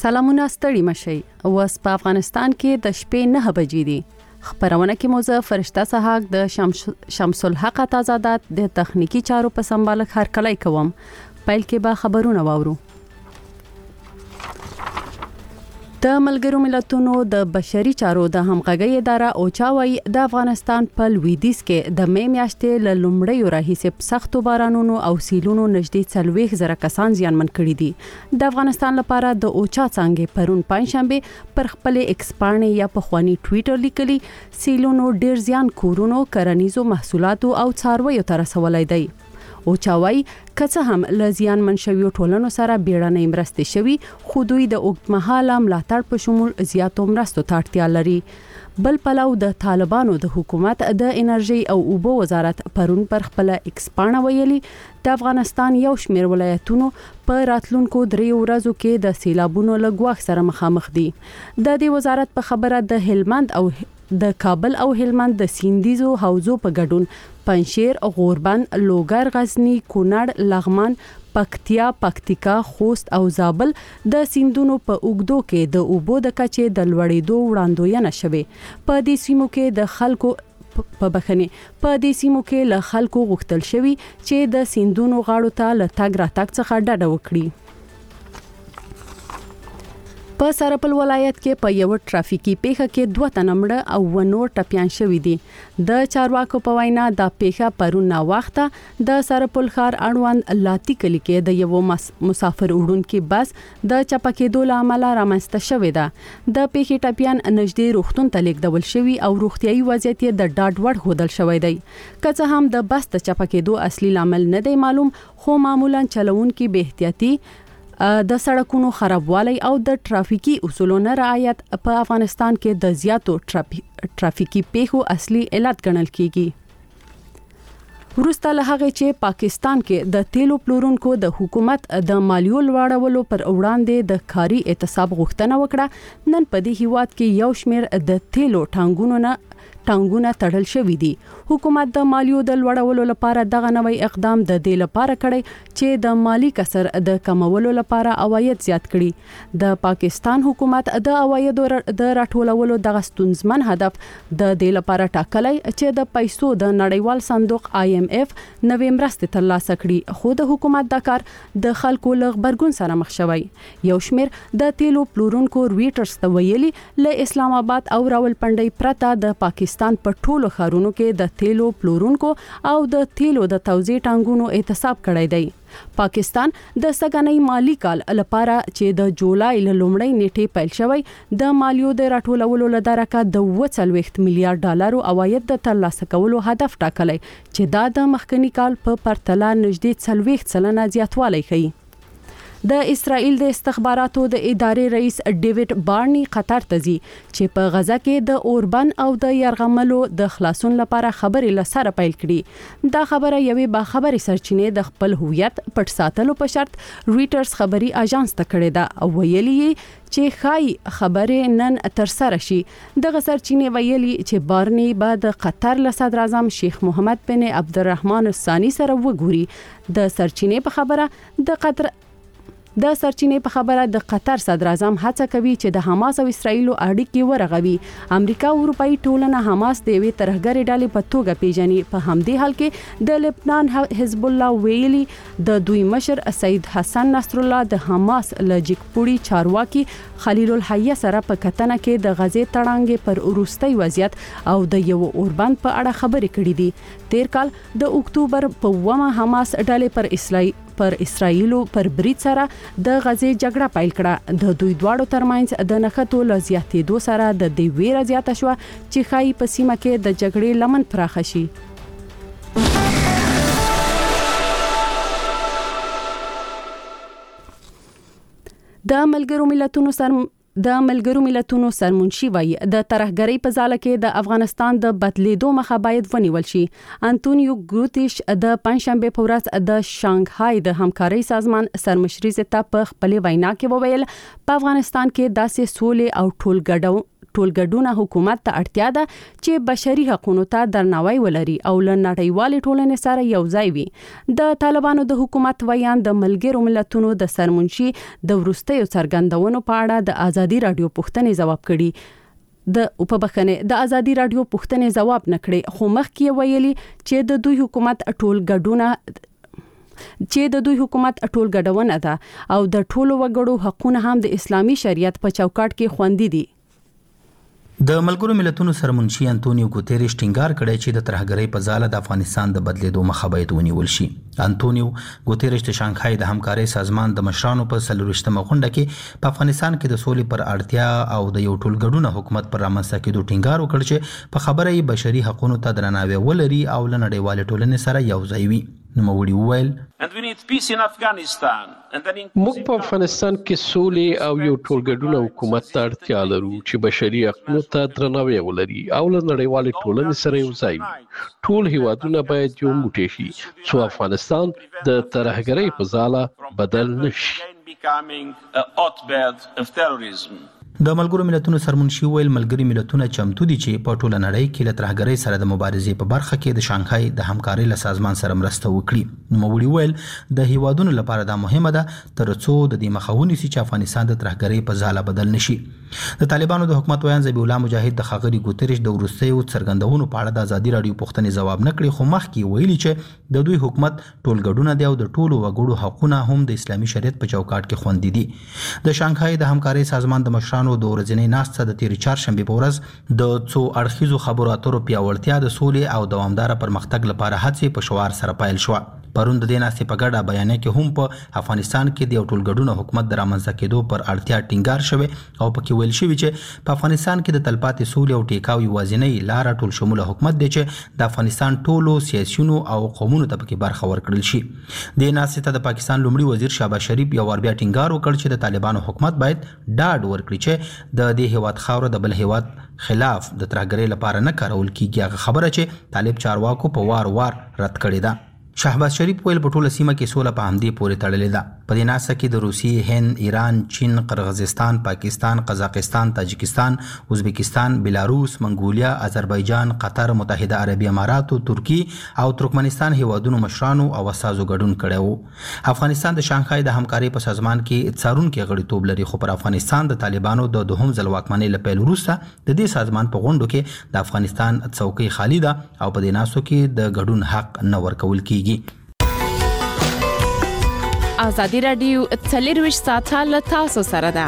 سلامونه ستړي مشي. اوس په افغانستان کې د شپې 9 بجې دي. خبرونه کې موزه فرشته سحاق د شمس الحق تازادات د تخنیکی چارو په سمبال هرکلی کوم. پیل کې به خبرونه واورو. د ملګرو ملتونو د بشري چارو د همغږي اداره اوچا وايي د افغانستان په لویدیځ کې د مې میاشتې له لومړیو راهیسې سختو بارانونو او سیلونو نږدې 40,000 کسان زیانمن کړي دي. د افغانستان لپاره د اوچا څنګه پرون پنځشنبه پر خپل ایکس باندې یا په خواني ټوئیټر لیکلي سیلونو ډیر زیان کورونو کرنیزو محصولاتو او څارویو تر رسولای دی. او چاوي کڅه هم لزیان منشوي ټولنو سره بیړنۍ مرستې شوي خو دوی د اوږدمهاله ملاتړ په شمول زیاتو مرستو ته اړتیا لري. بل پلو د طالبانو د حکومت د انرژي او اوبو وزارت پرون پر خپل ایکس باندې ویلي د افغانستان یو شمېر ولایتونو په راتلونکو 3 ورځو کې د سیلابونو له ګواښ سره مخامخ دي. د دې وزارت په خبره د هلمند او د کابل او هلمند د سیندیزو حوزو په ګډون پنشیر، غوربند، لوګر، غزنی، کونړ، لغمان، پکتیا، پکتیکا، خوست او زابل د سیندونو په اوګدو کې د اوبو د کچې د لوړېدو وړاندوینه شوه. په دې سیمو کې د خلکو په دې سیمو کې له خلکو غوښتل شوی چې د سیندونو غاړو ته له تګ راتګ څخه ډډه وکړي. په سرپل ولایت کې په یو ټرافیکي پیښه کې 2 تنه مړه او ونور ټپيان شوي دي. د چارواکو په وینا دا پیښه پرون نا وخته د سرپل ښار اړوند لاتی کلی کې د یو مسافر وړونکي بس د چپکېدو له امله رامنځته شوې ده. د پیښې ټپيان نږدې روغتون ته لیږدول شوي او روغتيایي وضعیت د ډاډ وړ هودل شوی دی. که څه هم د بس د چپکېدو اصلي لامل نه دی معلوم، خو معمولا چلوونکي به احتیاطي د سړکونو خرابوالی او د ټرافیکي اصولو نه رعایت په افغانستان کې د زیاتو ټرافیکي پیښو اصلي علت ګڼل کیږي. وروسته له هغه چې پاکستان کې د تیلو پلورونکو د حکومت د مالیو لوړولو پر وړاندې د کاري اعتصاب غوښتنه وکړه، نن په دې هیواد کې یو شمېر د تیلو ټانګونه تړل شوې دي. حکومت د مالیو د لوړولو لپاره دغه نوې اقدام د دې لپاره کړی چې د مالی کسر د کمولو لپاره عواید زیات کړي. د پاکستان حکومت د عوایدو د راټولولو دغه ستونزمن هدف د دې لپاره ټاکلی چې د پیسو د نړیوال صندوق IMF نوې مرستې ترلاسه کړي، خو د حکومت دا کار د خلکو له غبرګون سره مخ شوی. یو شمېر د تیلو پلورونکو رويټرز ته ویلي له اسلام آباد او راولپنډي پرته د پاکستان په ټولو ښارونو کې د تیلو پلورونکو او د تیلو د توزیع ټانګونو اعتصاب کړی دی. پاکستان د سګنۍ مالی کال لپاره چې د جولای له لومړۍ نیټې پیل شوی د مالیو د راټولولو لپاره د 40 میلیارډ ډالرو عواید د ترلاسه کولو هدف ټاکلی چې دا د مخکنی کال په پرتله نږدې 40% زیاتوالی ښیي. د اسرائیل د استخباراتو د ادارې رئیس ډیوډ بارنی قطر ته ځي چې په غزا کې د اوربن او د يرغملو د خلاصون لپاره خبرې لسره پیل کړي. دا خبره یوې باخبري سرچینې د خپل هویت پټ ساتلو په شرط رويټرز خبري اژانس ته کړی دا او ویلي چې خای خبرې نن تر سره شي. دغه سرچینې ویلي چې بارنی به د قطر له صدر اعظم شیخ محمد بن عبدالرحمن الثانی سره وګوري. د سرچینې په خبره د قطر صدر اعظم هڅه کوي چې د حماس او اسرائیل اړیکې ورغوي. امریکا او اروپאי ټولنه حماس د یوې ترهګرې ډلې په توګه پیژني. په همدې حال کې د لبنان حزب الله ویلي د دوی مشر سید حسن نصر الله د حماس لجیکپوړي چارواکي خلیل الحیه سره په کتنه کې د غزې تړانګې پر وروستي وضعیت او د یو اوربند په اړه خبرې کړې دي. تیر کال د اکتوبر په 9 حماس ډلې پر اسرائیل پر برید سره د غزې جګړه پیل کړه. د دوی دواړو ترمنځ د نښتو له زیاتېدو سره د دې ویره زیاته شوه چې ښایي په سیمه کې د جګړې لمن پراخه شي. د ملګرو ملتونو سرمنشي وایي د ترهګرۍ په ځاله کې د افغانستان د بدلیدو مخه باید ونیول شي. انټونیو ګوتریش د پنځشنبه په ورځ د شانګهای د همکارۍ سازمان سرمشري ته په خپل وینا کې وویل په افغانستان کې داسې سولې او ټولګډونه حکومت ته اړتیا ده چې بشري حقوقو ته درناوی ولري او له نړیوال ټولنې سره یوځای وي. د طالبانو د حکومت ویان د ملګرو ملتونو د سرمنشي د وروستیو څرګندونو په اړه د ازادي رادیو پوښتنې جواب کړي. د ازادي رادیو پوښتنې جواب نکړي، خو مخکې ویلي چې د دوی حکومت ټولګډونه ده او د ټولو وګړو حقوقونه هم د اسلامي شریعت په چوکاټ کې خوندي دي. د ملګرو ملتونو سرمنشي انټونیو ګوتيريش ټینګار کړی چې د ترهګرۍ په ځاله د افغانستان د بدلیدو مخه باید ونیول شي. انټونیو ګوتيريش د شانګهای د همکارۍ سازمان د مشرانو په 40مه غونډه کې په افغانستان کې د سولې پر اړتیا او د یو ټولګډونه حکومت پر رامنځته کېدو ټینګار وکړ چې په خبره یې بشري حقوقو ته درناوی ولري او له نړیوال ټولنې سره یوځای وي. نوموړي وویل موږ په افغانستان کې سولې او یو ټولګډونه حکومت ته اړتیا لرو چې بشري حقوقو ته درناوی ولري او له نړیوال ټولنې سره یوځای وي. ټول هیوادونه باید یو موټی شي څو افغانستان د ترهګرۍ په ځاله بدل نشي. د ملګرو ملتونو سرمنشي ویل ملګري ملتونه چمتو دي چې په ټوله نړۍ کې له ترهګرۍ سره د مبارزې په برخه کې د شانګهای د همکارۍ له سازمان سره مرسته وکړي. نوموړي ویل د هیوادونو لپاره دا مهمه ده ترڅو د دې مخه ونیسي چې افغانستان د ترهګرۍ په ځاله بدل نشي. د طالبانو د حکومت ویان ذبیح الله مجاهد د ښاغلي ګوتيريش د وروستیو څرګندونو په اړه د ازادي رادیو پوښتنې جواب نکړي، خو مخکې ویلي چې د دوی حکومت ټولګډونه دی او د ټولو وګړو حقوقونه هم د اسلامي شریعت په چوکاټ کې خوندي دي. د شانګهای د همکارۍ سازمان د مشرانو د ورځنۍ ناسته د تیر چهارشنبه په ورځ د څو اړخیزو خبرو اترو پیاوړتیا د سولې او دوامدار پرمختګ لپاره هڅې په شوار سره پیل شو. پرون د دې ناستې په ګډه بیانیه کې هم په افغانستان کې د یو ټولګډونه حکومت د رامنځته کېدو پر اړتیا ټینګار شوی او پکې ویل شوی چې په افغانستان کې د تلپاتې سولې او ټیکاو یوازینۍ لار ټول شموله حکومت دی چې د افغانستان ټولو سیاسيونو او قومونو ته پکې برخه ورکړل شي. د ناستې ته د پاکستان لومړي وزیر شهباز شریف یو ور بیا ټینګار وکړ چې د طالبانو حکومت باید ډاډ ورکړي چې د دې هیواد خاوره د بل هیواد خلاف د ترهګرۍ لپاره نه کارول کیږي. هغه خبره چې طالب چارواکو په وار رد کړې ده. شهباز شریف ویل په ټوله سیمه کې سوله په همدې پورې تړلې ده. په دې ناسته کې د روسیې، هند، ایران، چین، قرغیزستان، پاکستان، قزاقستان، تاجکستان، ازبکستان، بلاروس، منګولیا، آذربایجان، قطر، متحده عربی امارات، ترکی او ترکمنستان هیوادونو مشرانو او اساسو ګډون کړی وو. افغانستان د شانګهای د همکارۍ په سازمان کې څارونکي غړیتوب لري، خو پر افغانستان د طالبانو د دوهم ځل واکمنۍ له پیل وروسته د دې سازمان په غونډو کې د افغانستان څوکۍ خالی ده او په دې ناستو کې د ګډون حق نه ورکول کیږي. ازادي رادیو 24 ساعته له تاسو سره ده.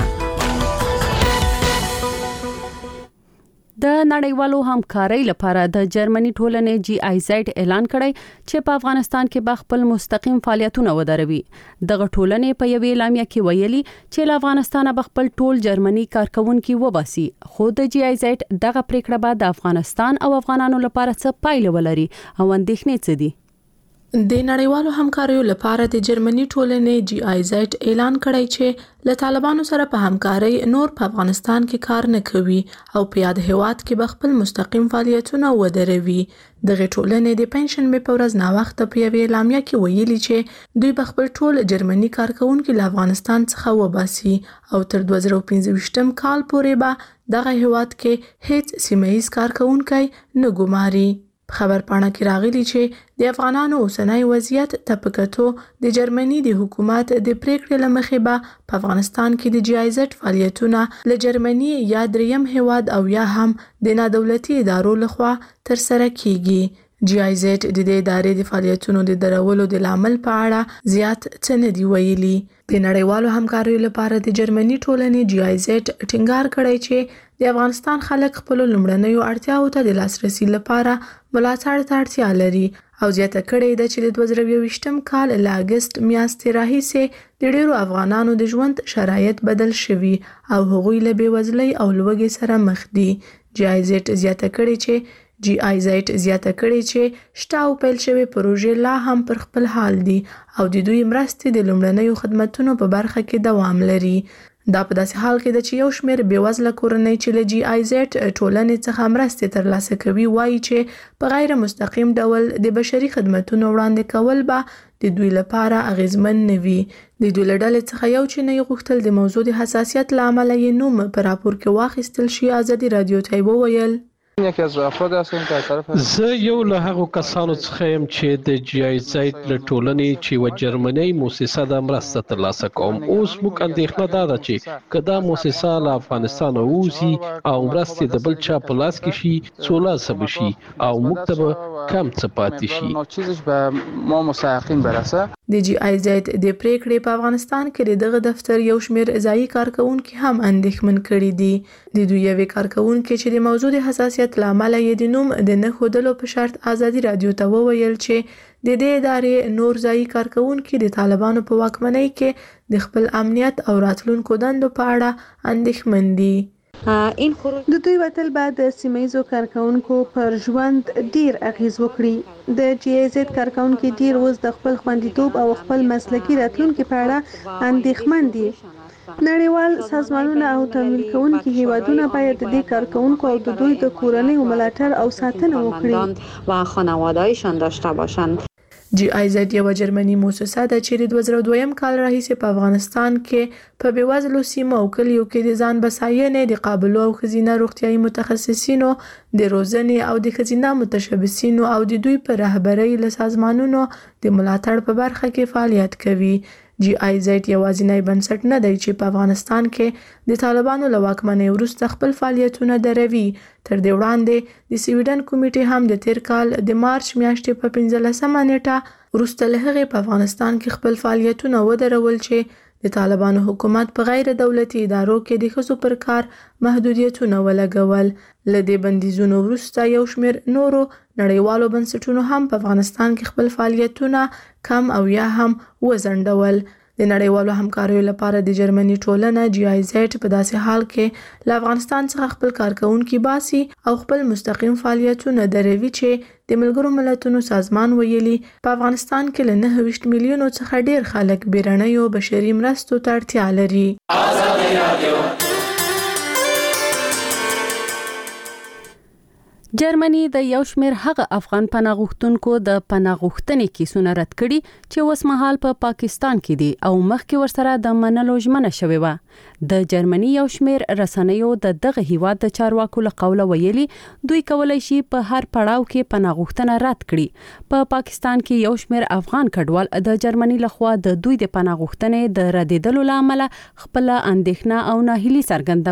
د نړیوالو همکارۍ لپاره د جرمني ټولنې GIZ اعلان کړی چې په افغانستان کې به خپل مستقیم فعالیتونه ودروي. دغه ټولنې په یوې اعلامیه کې ویلي چې له افغانستان به خپل ټول جرمني کارکونکي وباسي، خو د GIZ دغه پریکړه به د افغانستان او افغانانو لپاره څه پایله ولري او اندېښنې څه دي. د نړیوالو همکاریو لپاره د جرمني ټولنې GIZ اعلان کړی چې له طالبانو سره په همکارۍ نور په افغانستان کې کار نه کوي او په یاد هیواد کې به خپل مستقیم فعالیتونه ودروي. دغه ټولنې د پنځشنبه په ورځ ناوخته په یوې اعلامیه کې ویلي چې دوی به خپل ټول جرمني کارکونکي له افغانستان څخه وباسي او تر 2015 کال پورې به دغه هیواد کې هیڅ سیمه‌ییز کارکونکی نه ګماري. خبر پاڼه کې راغلی چې د افغانانو اوسنی وضعیت ته په کتو د جرمني د حکومت د پریکړې له مخې به په افغانستان کې د GIZ فعالیتونه له جرمني یا دریم هیواد او یا هم د نادولتي ادارو لخوا ترسره کیږي. GIZ د دې ادارې د فعالیتونو د درولو د لامل په اړه زیات څه نه دی ویلي. د نړیوالو همکاریو لپاره د جرمني ټولنې GIZ ټینګار کړی چې د افغانستان خلک خپل لومړنیو اړتیاو ته د لاسرسي لپاره ملاتړ ته اړتیا لري او زیاته کړې ده چې د 2022 کال له اگست میاشتې راهیسې د ډېرو افغانانو د ژوند شرایط بدل شوي او هغوی له بېوزلۍ او لوږې سره مخ دي. GIZ زیاته کړې چې شته او پیل شوی پروژې لا هم پر خپل حال دي او د دوی مرستې د لومړنیو خدماتو په برخه کې دوام لري. دا په داسې حال کې ده چې یو شمېر بېوزله کورنۍ چې له GIZ ټولنې څخه مرستې ترلاسه کوي وایي چې په غیر مستقیم ډول د بشري خدماتو وړاندې کول به د دوی لپاره اغیزمن نه وي. د دوی له ډلې څخه یو چې نه غوښتل د موضوع د حساسیت له امله یې نوم په راپور کې واخیستل شي. ازادي رادیو ته وویل یکی از افراد هستم که از طرف زه یو له هغو کسانو څخه یم چې د جی آی زید له ټولنې چې یوه جرمنۍ موسسه ده مرسته ترلاسه کوم. اوس موږ اندېښنه دا ده چې که دا موسسه له افغانستانه ووځي او مرستې د بل چا په لاس کې شي څولاسه به شي او موږ ته به کم څه پاتې شي. چیزش به ما مستحقین برسه. د جی آی زید د پریکړې په افغانستان کې دغه دفتر یو شمېر ځایي کارکونکي هم اندېښمن کړي دي. د دوی یوې کارکونکي چې د موضوع د حساسیت له امله یې د نوم د نه ښودلو په شرط ازادي رادیو ته وویل چې د دې ادارې نور ځایي کارکونکي د طالبانو په واکمنۍ کې د خپل امنیت او راتلونکو دندو په اړه اندېښمن دي. د دوی وتل بعد د سیمایزو کارکونکو پر ژوند ډیر اغیز وکړي. د جی آی زید کارکونکو ډیر اوس د خپل خوندیتوب او خپل مسلکي راتلونکو په اړه اندېښمن دي. نړیوال سازمانونه او تمویل کوونکي هیوادونه باید د دې کارکونکو او د دوی د کورنۍ ملاتړ او ساتنه وکړي و خانواده‌هایشان داشته باشند. جی آی زد یو جرمني موسسه ده چې د 2002 کال راهیسې په افغانستان کې په بېوزلو سیمو او کلیو کې د ځان بساینې د قابلو او ښځینه روغتیايي متخصصینو د روزنې او د ښځینه متشبثینو او د دوی په رهبرۍ له سازمانونو د ملاتړ په برخه کې فعالیت کوي. جی آی زد یوازینی بنسټ نه دی چې په افغانستان کې د طالبانو له واکمنۍ وروسته خپل فعالیتونه دروي. تر دې وړاندې د سویډن کمیټې هم د تیر کال د مارچ میاشتې په 15 نیټه وروسته له هغې په افغانستان کې خپل فعالیتونه ودرول چې د طالبانو حکومت په غیر دولتي ادارو کې د ښځو پر کار محدودیتونه ولګول. له دې بندیزونو وروسته یو شمېر نورو نړیوالو بنسټونو هم په افغانستان کې خپل فعالیتونه کم او یا هم وځنډول. د نړیوالو همکاریو لپاره د جرمني ټولنه جی آی زد په داسې حال کې له افغانستان څخه خپل کارکونکي باسي او خپل مستقیم فعالیتونه دروي چې د ملګرو ملتونو سازمان ویلي په افغانستان کې له 29 میلیونو څخه ډیر خلک بیرنیو بشري مرستو ته اړتیا لري. جرمني د یو شمېر هغه افغان پناه غوښتونکو د پناه غوښتنې کیسونه رد کړي چې اوس مهال په پاکستان کې دي او مخکې ورسره د منلو ژمنه شوې وه. د جرمني یو شمېر رسنیو د دغه هیواد د چارواکو له قوله ویلي دوی کولای شي په هر پړاو کې پناه غوښتنه رد کړي. په پاکستان کې یو شمېر افغان کډوال د جرمني لخوا د دوی د پناه غوښتنې د ردیدلو لامل خپل اندېښنه او ناهیلي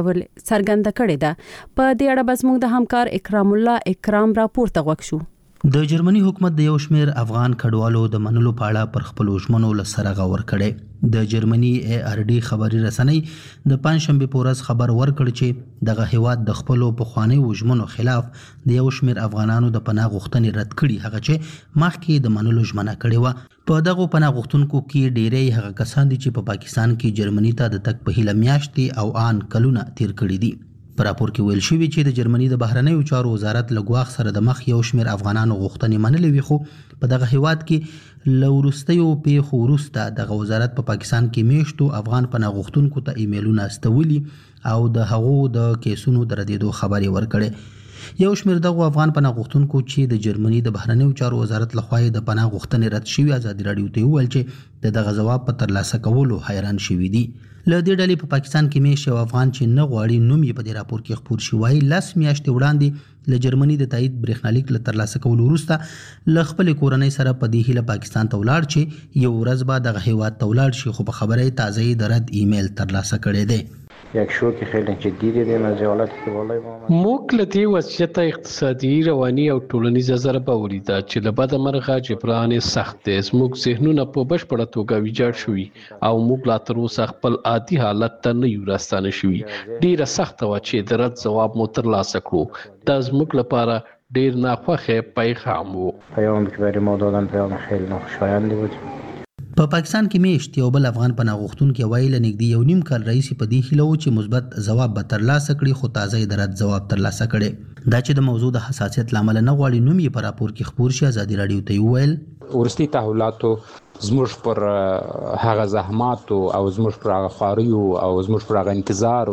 څرګنده کړې ده. په دې اړه به زموږ د همکار اکرام راپورته وکړو. د جرمني حکومت د یو شمېر افغان کډوالو د منلو په اړه پر خپل ژمنو لسره غور کړي. د جرمني ای آر ډي خبري رسنۍ د پنځشنبه په ورځ خبر ورکړ چې دغه هیواد د خپل پخوانیو ژمنو خلاف د یو شمېر افغانانو د پناه غوښتنې رد کړي، هغه چې مخکې د منلو ژمنه کړې و. په دغه پناه غوښتونکو کې ډېری هغه کسان دي چې په پاکستان کې جرمني ته د تګ په هیله میاشتې او آن کلونه تیر کړي دي. په راپور کې ویل شوی چې د جرمني د بهرنیو چارو وزارت له ګواښ سره د مخ یو شمېر افغانانو غوښتنې منلې وي، خو په دغه هیواد کې له وروستیو پیښو وروسته دغه وزارت په پاکستان کې میشتو افغان پناه غوښتونکو ته ایمیلونه استولي او د هغو د کیسونو د ردېدو خبرې ورکړې. یو شمېر دغه افغان پناه غوښتونکو چې د جرمني د بهرنیو چارو وزارت لخوا د پناه غوښتنې رد شوي ازادي راډیو ته وویل چې د دغه ځواب په ترلاسه کولو حیران شوي دي. له دې ډلې په پاکستان کې میشت یو افغان چې نه غواړي نوم یې په دې راپور کې خپور شي وایي 10 میاشتې وړاندې له جرمني د تایید برېښنالیک له ترلاسه کولو وروسته له خپلې کورنۍ سره په دې هیله پاکستان ته ولاړ چې یو ورځ به دغه هیواد ته ولاړ شي، خو په خبره یې تازه د رد ایمیل ترلاسه کړی دی. یک شوک خیلی جدی دیدیم از حالتی که بالای ما موږ له دې وضعیته اقتصادي، رواني او ټولنیزه ضربه ولیده چې له بده مرغه جبران سخت دی. زموږ ذهنونه په بشپړه توګه ویجاړ شوي او موږ لا تر اوسه خپل عادي حالت ته نه یو راستانه شوي. ډیره سخته وه چې د رد ځواب مو ترلاسه کړو. دا زموږ لپاره ډیر ناخوښه پیغام و. پیامی که برای ما دادن پیام خیلی ناخوشایندی بود. په پاکستان کې میشت یو بل افغان پناه غوښتونکی وایي له نږدې یو نیم کال راهیسې په دې هیله و چې مثبت ځواب به ترلاسه کړي، خو تازه یې د رد ځواب ترلاسه کړی. دا چې د موضوع د حساسیت له امله نه غواړي نوم یې په راپور کې خپور شي، ازادي راډیو ته وویل ورستي تحولاتو زموږ پر هغه زحماتو او زموږ پر هغه خواریو او زموږ پر هغه انتظارو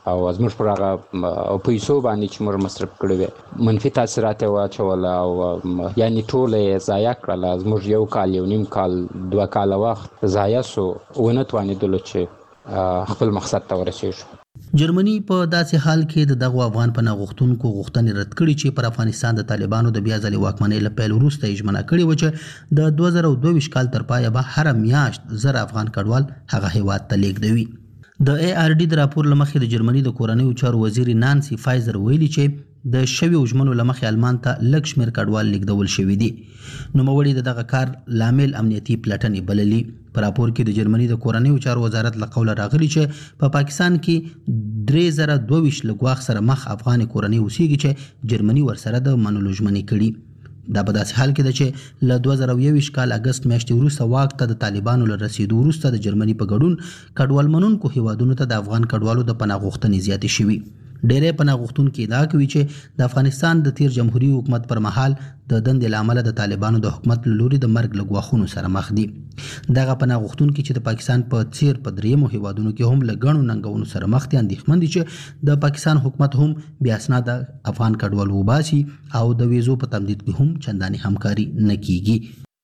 او زموږ پر هغه پیسو باندې چې موږ مصرف کړی وي منفي تاثیرات واچول او یعنی ټول یې ضایع کړل. زموږ یو کال یو نیم کال 2 کال وخت ضایع سو ونه توانېدلو چې خپل مقصد ته ورسېږو. جرمني په داسې حال کې د دغه افغان پناه غوښتونکو غوښتنې رد کړي چې پر افغانستان د طالبانو د بیا ځلې واکمنۍ له پیل وروسته یې ژمنه کړې وه چې د 2022 کال تر پایه به هر میاشت 1000 افغان کډوال هغه هیواد ته لیږدوي. د ARD د راپور لمخې د جرمني د کورنیو چارو وزیر نانسي فایزر ویلي چې د شویو ژمنو لمخې آلمان ته لږ شمېر کډوال لیږدول شوي دي. نوموړي د دغه کار لامل امنیتي پلټنې بللي. په راپور کې د جرمني د کورنیو چارو وزارت له قوله راغلي چې په پاکستان کې 3022 له ګواښ سره مخ افغان کورنۍ اوسېږي چې جرمني ورسره د منلو ژمنې کړي. دا په داسې حال کې ده چې له 2021 کال اگست میاشتې وروسته واک ته د طالبانو له رسیدو وروسته د جرمني په ګډون کډوال منونکو هیوادونو ته د افغان کډوالو د پناه غوښتنې زیاتې شوي. ډېری پناه غوښتونکي ادعا کوي چې د افغانستان د تیر جمهوریت حکومت پر مهال د دندې له امله د طالبانو د حکومت له لوري د مرګ له ګواښونو سره مخ دي. دغه پناه غوښتونکي چې د پاکستان په څیر په دریمو هیوادونو کې هم له ګڼو ننګونو سره مخ دي اندېښمن دي چې د پاکستان حکومت هم بې اسناده افغان کډوال وباسي او د ویزو په تمدید کې هم چندانې همکاري نه کیږي.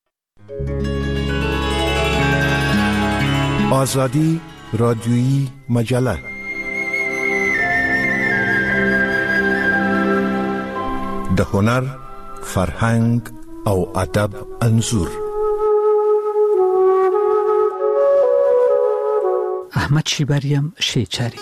آزادی رادیویی مجله د هنر، فرهنګ او ادب انځور. احمد شیبریم شیچاری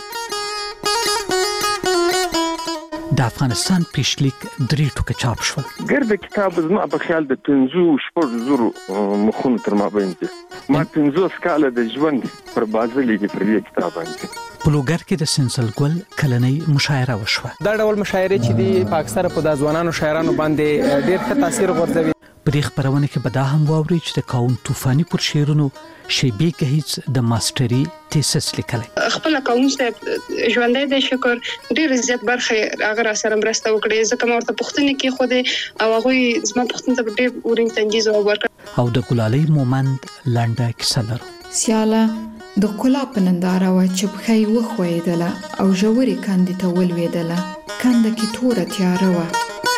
د افغانستان پیشلیک 3 ټوکه چاپ شول. ګرد کتاب زما په خیال د 500 مخونو تر مابین دي. ما 500 کاله د ژوند پر بازه لیکي پر دې کتاب باندې. په لوګر کې د سنسل ګل کلنۍ مشاعره وشوه. دا ډول مشاعره چې دی په اکثره په د ځوانانو شاعرانو باندې ډېر ښه تاثیر غورځوي. په دې خبرونه کې به دا هم واوري چې د کاون طوفاني پر شعرونو شیبي کهیڅ د ماستري تیسس لیکلی. خپل کاون صاحب ژوندۍ د شکر ډېر زیات برخه هغه را سره مرسته وکړي. ځکه ما ورته پوښتنې کې خو او هغه زما پوښتنې ته ډېر ورین تنجیز ورکړ. او د ګلالۍ مومند لنډه کیسه لرو. سیاله د کلا په ننداره و چې بخې وخوېدله او ژورې کندې ته ولوېدله. کنده کې توره تیاره وه.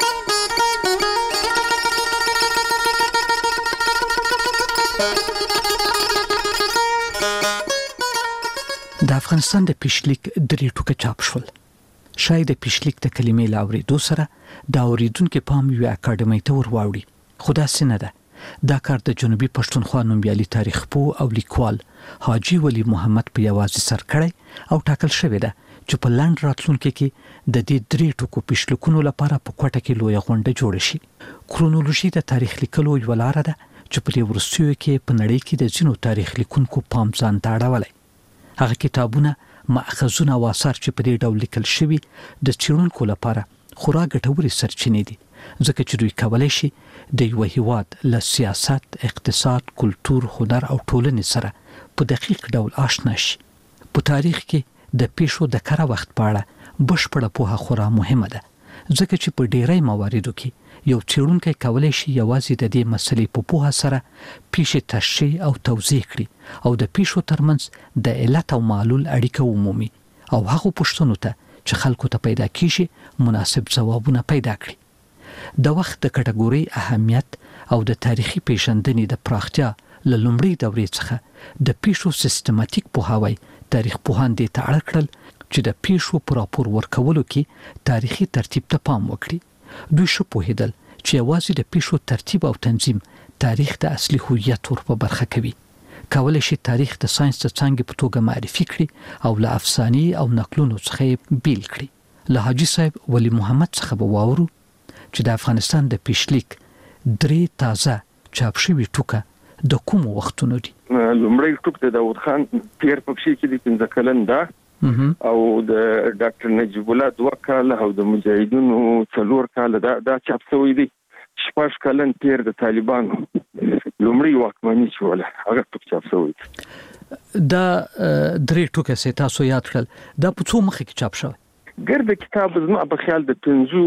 د افغانستان د پیشلیک 3 ټوکه چاپ شول. شاید د پیشلیک د کلمې لا اورېدو سره د اوریدونکو پام یو اکاډمۍ ته ورواوړي. خو داسې نه ده. دا کار د جنوبي پښتونخوا نومیالي تاریخ پوه او لیکوال حاجی ولی محمد په یوازې سر کړی او ټاکل شوی ده چې په لاند راتلونکي کې د دې 3 ټوکو پیشلیکونو لپاره په کوټه کې لوی غونډه جوړ شي. کرونولوژي د تاریخ لیکلو یو لار ده چې په ورسیو کې په نړۍ کې د ځینو تاریخ لیکونکو پام ځان ته اړولی. هغه کتابونه، مأخذونه او آثار چې په دې ډول لیکل شوي د څېړونکو لپاره خورا ګټورې سرچینې دي، ځکه چې دوی کولی شي د یو هیواد له سیاست، اقتصاد، کلتور، هنر او ټولنې سره په دقیق ډول آشنا شي. په تاریخ کې د پیښو د کره وخت په اړه بشپړه پوهه خورا مهمه ده، ځکه چې په ډیری مواردو کې یو څېړونکی کولی شي یوازې د دې مسلې په پوهه سره پیښې تشریح او توضیح کړي او د پیښو ترمنځ د علت او معلول اړیکه ومومي او هغو پوښتنو ته چې خلکو ته پیدا کیږي مناسب ځوابونه پیدا کړي. د وخت د کټګورۍ اهمیت او د تاریخي پیژندنې د پراختیا له لومړۍ دورې څخه د پیښو سیستماتیک پوهاوی تاریخ پوهان دې ته اړ کړل چې د پیښو په راپور ورکولو کې تاریخي ترتیب ته پام وکړي. دوی ښه پوهېدل چې یوازې د پیښو ترتیب او تنظیم تاریخ د اصلي هویت ور په برخه کوي. کولی شي تاریخ د ساينس د څانګې په توګه معرفي کړي او له افسانې او نقلونو څخه بیل کړي. له حاجی صاحب ولی محمد څخه به واورو چې د افغانستان د پیشلیک 3 تازه چاپ شوي ټوکه د کوم وختونو دي. لومړی ټوک د داوود خان پیر په شي کې د 15 کلن ده او د ډاکټر نجیب الله 2 کال او د مجاهدینو 4 کال دا چاپ شوی دی. 6 کلن پیر د طالبانو لومړی واکمني شوله هغه ټوک چاپ شوی دا 3 ټوکه سي تاسو یاد کړل. دا په څو مخه کې چاپ شوی؟ ګرد کتاب زما په خیال د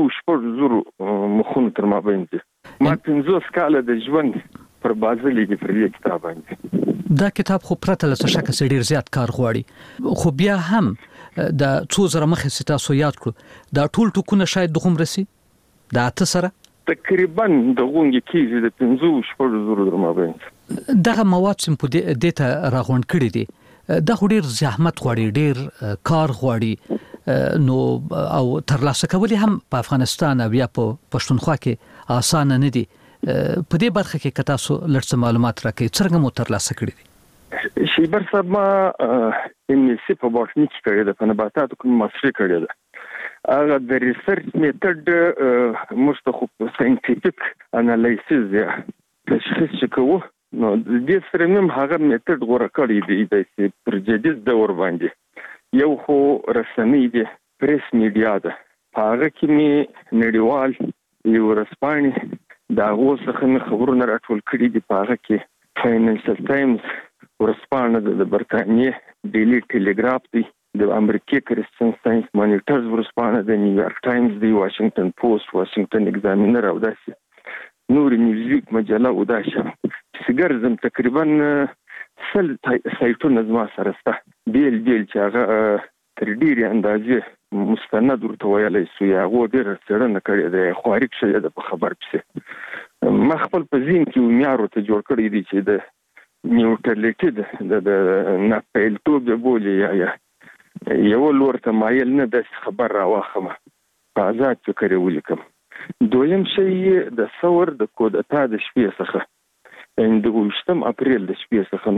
500 مخونو تر مابین دي. ما 500 کاله د ژوند پر بازه لیکي پر دې کتاب باندې. دا کتاب خو پرته له شک څخه ډیر زیات کار غواړي، خو بیا هم د 2000 مخه ستاسو یاد کړو دا ټول ټکونه شاید دغه مرسي دا ته سره تقریبا د غونګي کیږي د 15 درمابین دغه مواد سم په دې ته راغون کړی دي دا ډیر زحمت غواړي ډیر کار غواړي نو او ترلاسه کول هم په افغانستان او یا په پښتونخوا کې آسان نه دي په دې برخه کې کتا سو لړ معلومات راکې څنګه مو ترلاسه کړی دي شیبر صاحب ما MSc په بوټنی کې کړی د نباتاتو کوم ماستر کړی ده هغه د ریسرچ میتود مستخو ساينټیفیک انالیسیس یا تشخیص کوو نو د دې سره هم هغه میتود غوړه کړی دی د پر جديد دور باندې یو خو رسنۍ دی پریس میډیا ده هغه کې می نړیوال یو رسپاني دا اوسخه خبرونه راټول کړي دي هغه کې فاینانشل ټایمز ورسپانه د برتانیې ډیلی ټیلیګراف دی د امریکای کرسچن ساينس مانیټرز ورسپانه د نیویارک ټایمز دی واشنگټن پوسټ واشنگټن ایگزامینر او داسې نور نیوزویک مجله او داسې سګرزم تقریبا سل سایټونه زما سره سته بیل چې هغه تر ډیره اندازې مستند ورته ویلای سو یا غو ډیر څرنه کړی دی خارق شې د خبر پسه ما خپل په ځین کې میارو ته جوړ کړی دی چې د نیوټرلیټي د ناپیل توب بولی یا یو لورته مایل نه د خبر راوخمه په آزاد فکر ولیکم دویم شی د ثور د کودتا د شپې څخه ان د 8 اپریل د شپې څخه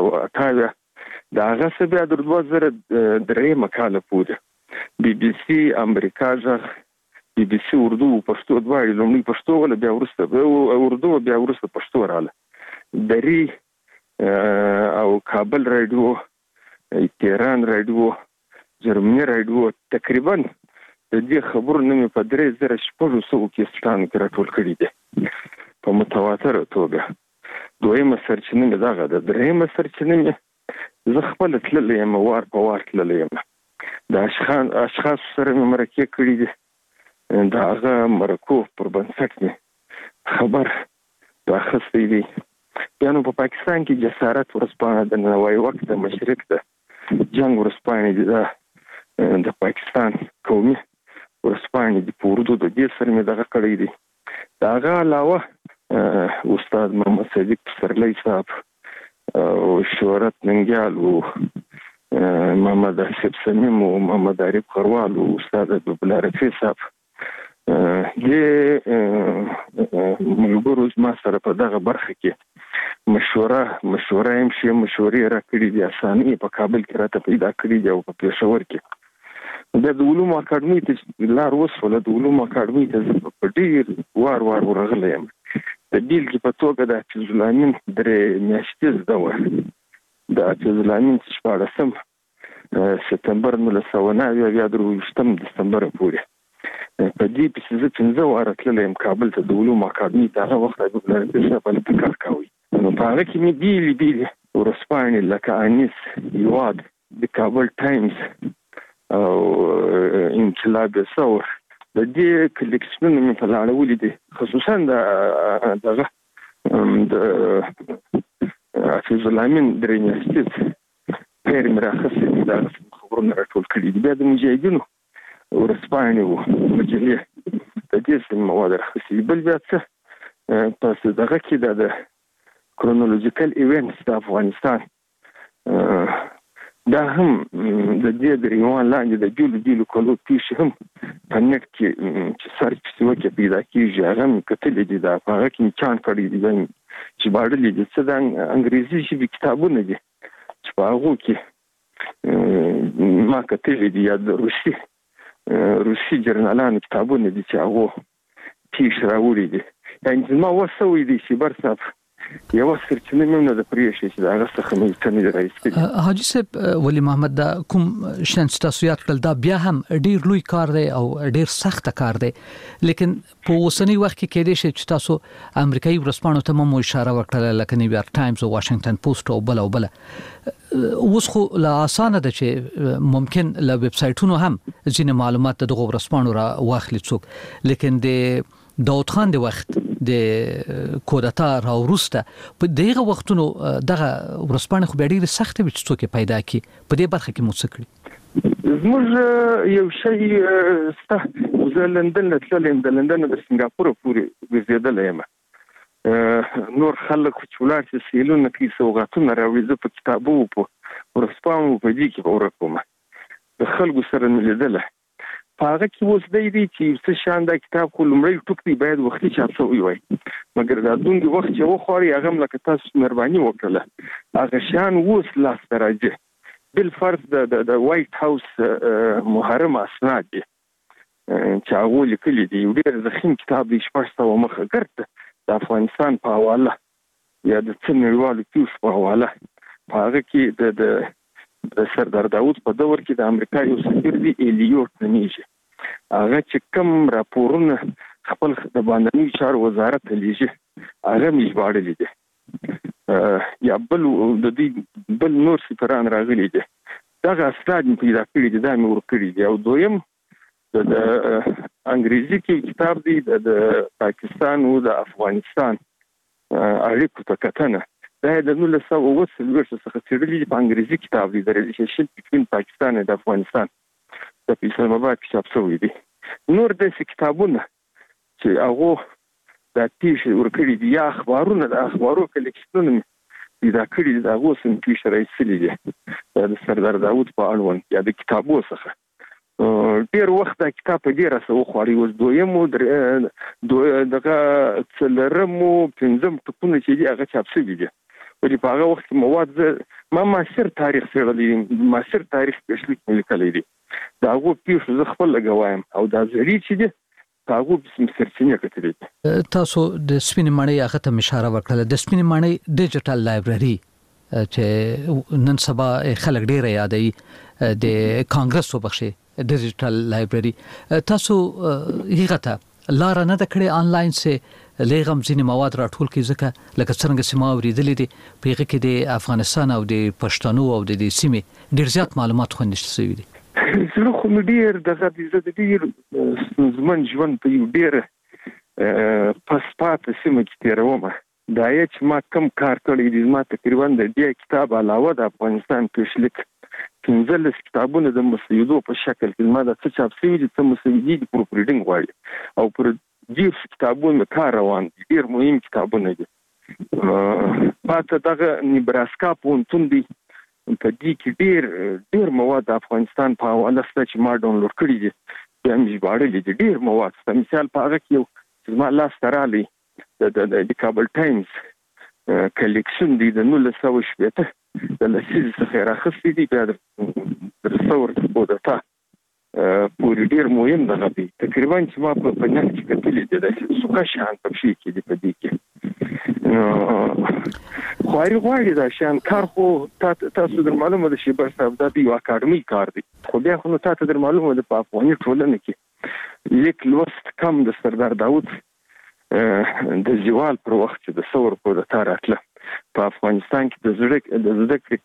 1928 دا هغه څه بیا د 2003 مقاله پورې بي بي سي امریکا ځخ بي بي سي اردو پښتو دواړي لومړی پښتو ول بیا ورسته اردو بیا ورسته پښتو رااله دري او کابل رادیو تهران رادیو جرمني رادیو تقریبا د دې خبرو نوم په 3600 کې ستان راټول کړی دی په متواتر توګه دویمه سرچینه دغه د دریمه سرچینه زه خپل تللې وار په وار تللې د اشخاص سره مرکه کړی دي دا هغه مرکو پر بنسټ خبر دا خستې دي بیا نو په پاکستان کې جسارت ورسپانه د نوای وخت د مشرق د جنگ ورسپانه دي د پاکستان قومي ورسپانه دي په اردو د دې سره مې دغه کړی دي دا هغه علاوه استاد محمد صدیق پسرلی صاحب او شهرت ننګیال او محمد حسب سمیم او محمد عارف خروال او استاد بلارفي صاحب ملګرو ما سره په دغه برخه کې مشوره هم شي مشورې را کړې دي اساني په کابل کې راته پیدا کړې دي او په پېښور کې د علوم اکاډمي ته لار وسوله د علوم اکاډمي ته په ډیر وار ورغلی یم د بیلګې په توګه د حفیظ الامین درې میاشتې زده وه د حفیظ الامین 14 سپتمبر 1990 بیا 23 دسمبر پورې په دې پسې زه 15 واره تللی یم کابل ته د علوم اکاډمي ته هغه وخت د بلارفي په کار کوي نو په هغه کې مې بیلې ورسپانې لکه انیس هیواد د کابل ټایمز او انقلاب ثور د دې کلیکشنونو مې په اړه دي خصوصا دغه د حفیظ الامین درې میاشتې پیر مراخصې د خبرونو راټول کړي دي بیا د مجاهدینو ورسپانې وو مجلې د دې سم مواد راخصې بل بیا څه پس دغه کې د کرونولوژیکل ایونټس د افغانستان دا هم د دې د ریوان لاندې د جولو کولو پیښې هم په نت کې چې سرچ وکړي پیدا کیږي هغه هم کتلې دي دا هغه کې امکان کړی دي چې باندې دي څه د انګریزي ژبې کتابونه دي چې په هغه کې ما کتلې دي یا د روسي جرنالانو کتابونه دي چې هغه پیښ راوړي دي یعنی ما وسوي دي چې برصف یو سرچینه مې نه د پریښې چې دا هغه څه مې څنګه راځي حاجی صاحب ولی محمد دا کوم شنن تاسو یاد کړل دا بیا هم ډیر لوی کار دی او ډیر سخت کار دی لیکن په اوسنی وخت کې کېدې شي چې تاسو امریکایي ورسپانو ته مو اشاره وکړه لکه نیویارک ټایمز او واشنگټن پوسټ او بل اوس خو لا اسانه ده چې ممکن له ویب سایټونو هم ځینې معلومات دغه ورسپانو را واخلي څوک لیکن د داود خان د وخت د کودتا را وروسته په دغه وختونو دغه ورسپانه خو ډېر سخت وي چې څوک پیدا کی په دې برخه کې مو څه کړی زموږ یو شی ستا زه لندن تللم د لندن د سنگاپور پورې ګرځېدلی یم نور خلک چې ولاړ چې سیلونه کوي سوغاتونه راوړي زه په کتابو په ورځپاڼو په دې کې به ورکوم د خلکو سره مې لیدله په هغه کې اوس دی چې څه شان دا کتاب خو لومړی ټوک دی باید وختي چاپ شوی وای مګر دا دومره وخت چې وخوري هغه لکه تاسو مهرباني وکړه هغه شان اوس لاس راځي بل فرض د وایټ هاوس محرم اسناد دي چې هغه لیکلي دي یو ډېر ضخیم کتاب دی شپږ مخه ګرځي د افغانستان په حواله یا د څنډوالو پیوس په حواله په هغه کې د سردار داوود په دور کې د امریکا یو سفیر دی الیوټ نومیږي هغه چې کوم راپورونه خپل د باندنی چارو وزارت لیږي هغه مې ژباړلي دي یا بل نور سفیران راغلي دي دغه اسناد مې پیدا کړي دي دا مې ورکړي دي او دویم د انګریزي کې کتاب دی د پاکستان او د افغانستان اړیکو ته کتنه دا د 1920 څخه څېړلي په انګریزي کتاب دی د ریلیشنشپ بین پاکستان او افغانستان د اسلام آباد کې چاپ شوی دی نور د کتابونو چې هغه د تیش ورکړي دي یا اخبارونه د اخبارو کلیکشنونه پیدا کړي دي هغه سم تیش راځي دي د سردار داوود په اړوند یا د کتابو څخه ډیر وخت دا کتاب په ډیره سو خوري اوس دویمو دغه څلرمو پنځم ټکونه چې دی هغه چاپ شوی دی ولې په هغه وخت مواد ما معاصر تاریخ څېړلی معاصر تاریخ پېښلیک لیکلی دی دا هغه پیښو زه خپل لګوایم او دا زری چې دی هغه بسم سرچینه کتلې تاسو د سپینې ماڼۍ هغه ته اشاره وکړه د سپینې ماڼۍ ډیجیټل لایبرری چې نن سبا خلک ډیر یادوي د کانګرس وبخښي ډیجیټل لایبرری تاسو هغه ته لار نه د کړې آنلاین سه لغم ځینې مواد راټول کی ځکه لکه څنګه سیمه اوریدلې دي په هغه کې د افغانستان او د پښتنو او د سیمې ډیر زیات معلومات خو نشته شوی دي زه خو ډیر دغه د ډیر زمون ژوند په یو ډیر پاسپات سیمه کې تیروم دا چې ما کم کار کړی دي ما تقریبا د دې کتاب علاوه د افغانستان پېښلیک 15 کتابونه د مسودو په شکل کې ما د څه چاپ شوی دي څه مسودي د پروپریډینګ غواړي او پر دې کتابونو کار روان دي ډیر مهم کتابونه دي پاتې دغه نیبراسکا پونتون دي په دې کې ډیر مواد د افغانستان په حواله ست چې ما ډاونلوډ کړی دي هم ژباړلي دي ډیر مواد په مثال په هغه کې یو ما لاس ترالي د کابل ټایمز کلیکشن دی د 1970 د لسیز څخه راخستې دي بیا د ثور په دتا پوری ډیر مهم ده دي تقریبا چې ما په نن کې کتلې دي د سوکا شان په شي کې دی په دې کې خواري دا شان کار خو تاسو در معلومه ده چې بس دا دی اکاډمي کار دی خو بیا خو تاسو در معلومه ده په افغاني ټولنه کې لیک لوست کم د سردار داوود د زوال پر وخت چې د ثور په دتا راتله په افغانستان کې د زده کړې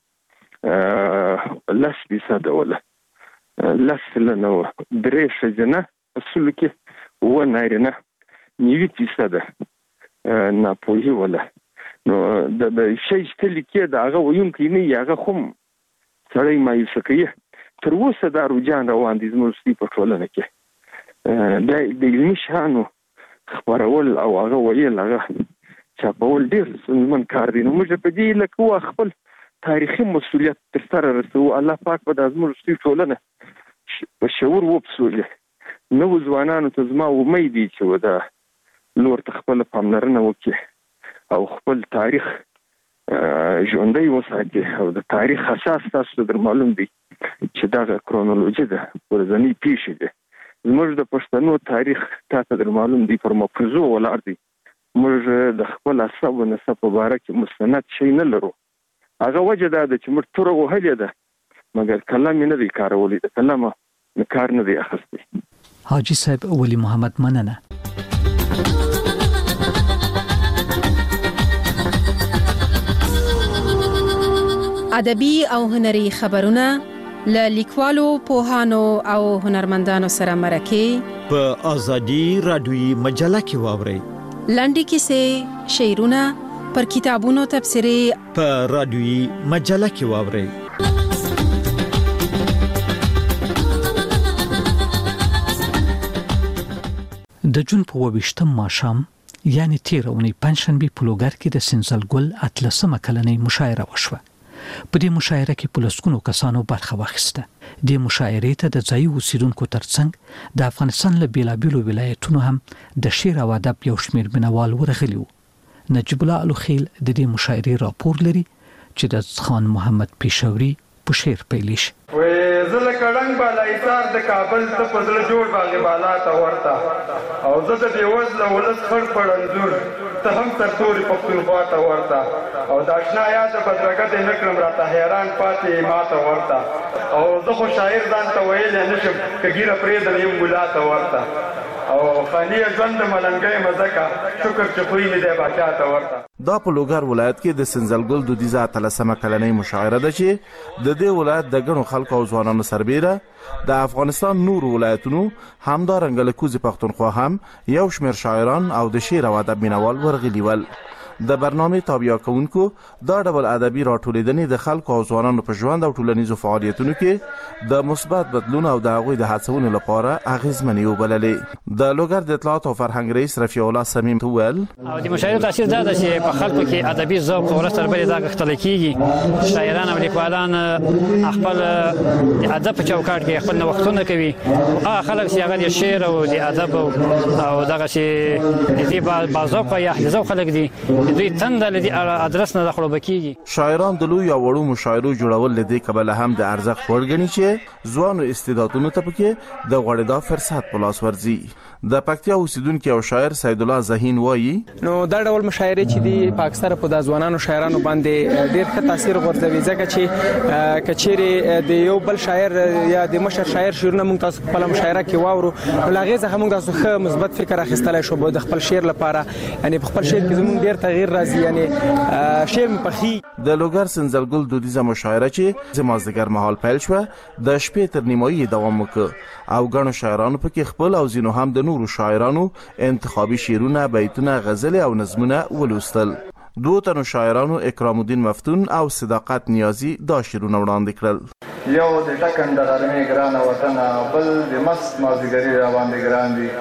کچه لس فیصد ولا لس لنو درې شجنه اصل کې و نارینه 90% نه پوهی ولا نو د شي چې لیکي دا هغه ويون کې نه هغه خو سړی مایوس کوي تر اوسه دا رجحان روان دي زموږ په ټولنه کې د علمي شانو خبرول او هغه ویل هغه چاپول ډیر څنګه کار دي نو موږ په دې لکه خپل تاریخي مسولیت تر سره رسو الله پاک په دازمو ټولنه په شعور وبسولې نو ځوانانو ته زما امید دي چې ودا لور خپل پاملرنه وکړي او خپل تاریخ ژوندۍ وساتي او د تاریخ اساس تاسو در معلوم دي چې دا کرونولوژي ده ورځنی پیښې ده زموږ د پښتنو تاریخ تاسو در معلوم دي پر مفروض ولر دي موږ د خپل عصب او نسب مبارک مستند شي نه لرو هغه وجه ده چې موږ تر وهلې ده مګر کلام نه دی کارولې د کلام کار نه دی اخستې حاجی صاحب ولی محمد مننه ادبي او هنري خبرونه ل لیکوالو پوهانو او هنرمندانو سره مرکه په ازادي رادیوي مجله کې واوري لنډي کیسې شعرونه پر کتابونو تبصرې په رادیوي مجله کې واوري د جون په 28 ماښام یعنی تیر اونۍ پنځشنبه په لوګر کې د سنزلګل اتلسمه کلنۍ مشاعره وشوه. په دې مشاعره کې په لسګونو کسانو برخه واخیسته. د مشاعرې ته د ځایي اوسیدونکو ترڅنګ د افغانستان له بیلابیلو ولایتونو هم د شعر او ادب یو شمېر مینوال ورغلي وو. نجیب الله الخیل د دې مشاعرې راپور لري چې د خان محمد پیشوري په شعر پیلیش وې زله کډنګ بالا ایثار د کابل ته په زړه جوړ باغ بالا ته ورته او زه د بیوز له ولس خړ پړ انځور ته هم تر توري پښتونخوا ته ورته او د آشنا یاد بدرګه د نکرم راته حیران پاتې ما ته ورته او زه خو شاعر ځان ته ویل نشم کګیره پرې د یم ګلا ته ورته او خاني ژوند ملنګي مزکا شکر چې خوې مې د باچا ته ورته. دا په لوګر ولایت کې د سنزلګل دودیزه اتلسمه کلنۍ مشاعره ده چې د دې ولایت د ګڼو خلکو او ځوانانو سربېره د افغانستان نور ولایتونو همدارنګه له کوزي پښتونخوا هم یو شمېر شاعران او د شعر او ادب مینوال ورغلي ول. د برنامې تابع کوونکو دا ډول ادبي راټولېدنې د خلکو او ځوانانو په ژوند او ټولنیزو فعالیتونو کې د مثبت بدلون او د هغوی د هڅونې لپاره اغېزمنې وبللې. د لوګر د اطلاعات او فرهنګ رئیس رفیع الله صمیم وویل او د مشاعرې تاثیر دا ده چې په خلکو کې ادبي ذوق او ورسره بلې دا غښتل کېږي. شاعران او لیکوالان خپل د ادب په چوکاټ کې خپل نوښتونه کوي. هغه خلک چې هغه د شعر او د ادب او دغه چې د دې بازوقه یا ذوق خلک دي دوی تند لدی ادرس نه خړوب کیږي. شاعران د لوی او وړو مشاعرو جوړول لدی کبل هم د ارزښت ورګنی چې ځوانو استعدادونو ته پکې د غوړېدا فرصت په لاس ورځي. د پکتیا اوسیدونکو او شاعر سید الله زهین وایي نو دا ډول مشاعره چې دی په اکثره په د ځوانانو شاعرانو باندې ډېر ښه تاثیر غورځوي ځکه چې کچېره د یو بل شاعر یا د مشر شاعر شعرونه موږ تاسو په مشاعره کې واورو لاغې ځکه موږ تاسو ښه مثبت فکر اخیستلای شو د خپل شعر لپاره یعنی په خپل شعر کې زموږ ډېر تغییر راځي یعنی شعر مپخي. د لوګر سنزلګل دودیزه مشاعره چې زمازدګر مهال پیل شو د شپې تر نیمایي دوام وکړ او ګڼو شاعرانو پکې خپل او زینو هم د نورو شاعرانو انتخابي شعرونه بیتونه غزل او نظمونه ولوستل. دوه تنو شاعرانو اکرام الدین مفتون او صداقت نیازی دا شعرونه وړاندې کړل. یو د ټکن د غرمې ګران وطن بل د مست مازیګری روان دي ګران دي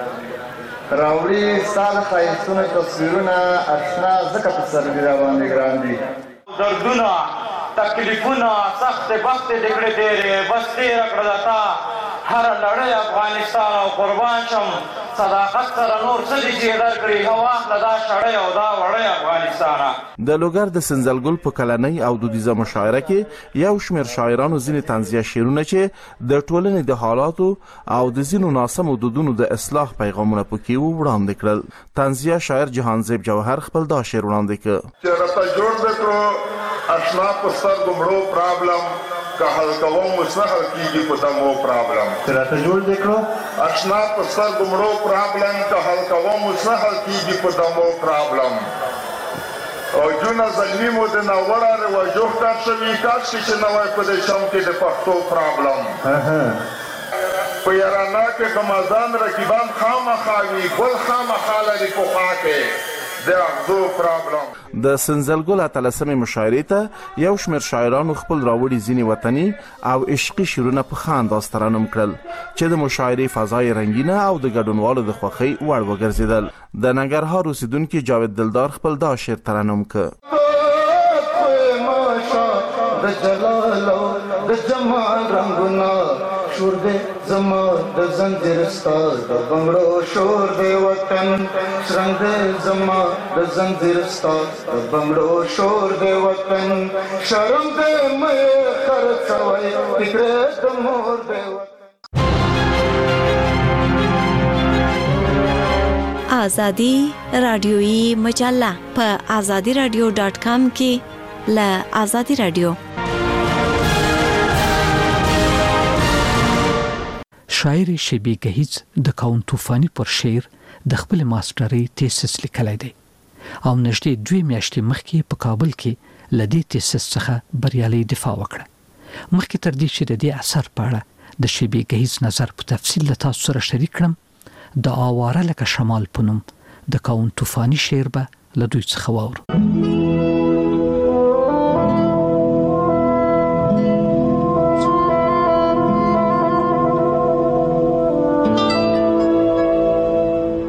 راوړي سال خایسونه تصویرونه آشنا زکه په سر دی روان دي ګران دي دردونه تکلیفونه سخت وخت د کړه ډېر بس دې کړه تا هر لړۍ افغانستان او قربان شم صداقت سره نور څه دي چې درکړي هوا لدا شړې او دا وړې افغانستان. د لوګر د سنزلګل په کلنۍ او دودیزه مشاعره کې یو شمېر شاعرانو ځینې طنزیه شعرونه چې د ټولنې د حالاتو او د ځینو ناسمو دودونو د اصلاح پیغامونه پکې وړاندې کړل. طنزیه شاعر جهانزیب جوهر خپل دا شعر وړاندې کړ چې راته جوړ وکړو آشنا په سر ګمړو پرابلم که حل کوم مسحل کیږي په دمو پرابلم چې راته جوړ وکړو آشنا په سر ګمړو پرابلم که حل کوم مسحل کیږي په دمو پرابلم او جون زلمی مو د نوړه رواجو ښکار شوي کاش چې نوای په دې شم کې د پښتو پرابلم په یارانا کې غمازان رقیبان خامخاوي ګل خامخاله لري په خوا کې د سنزلګل اتلسمې مشاعرې ته یو شمېر شاعرانو خپل راوړي ځینې وطني او عشقي شعرونه په ښه انداز ترنم کړل چې د مشاعرې فضای رنګینه او د ګډونوالو د خوښۍ وړ وګرځېدل. د ننګرهار اوسیدونکي جاوید دلدار خپل دا شعر ترنم کړ د جلال د جمال رنگونه شور دې زما د زنجیر ستا د بنگړو شور دې وطن شرنګ دې زما د زنجیر ستا د بنگړو شور دې وطن شرم دې مې خرڅوي فکر د مور دې آزادی رادیویی مجله په azadiradio.com کې ل آزادی رادیو. شاعر شبی گهیز د کاون طوفانی پر شعر د خپل ماسترۍ تیسس لیکلی دی او نږدې 2 میاشتې مخکې په کابل کې لدی تیسس څخه بریالي دفاع وکړه. مخکې تر دې چې د دې اثر په اړه د شبی گهیز نظر په تفصیل له تاسو سره شریک کړم د آواره لکه شمال پنوم د کاون طوفانی شعر به له دوی څخه واورو.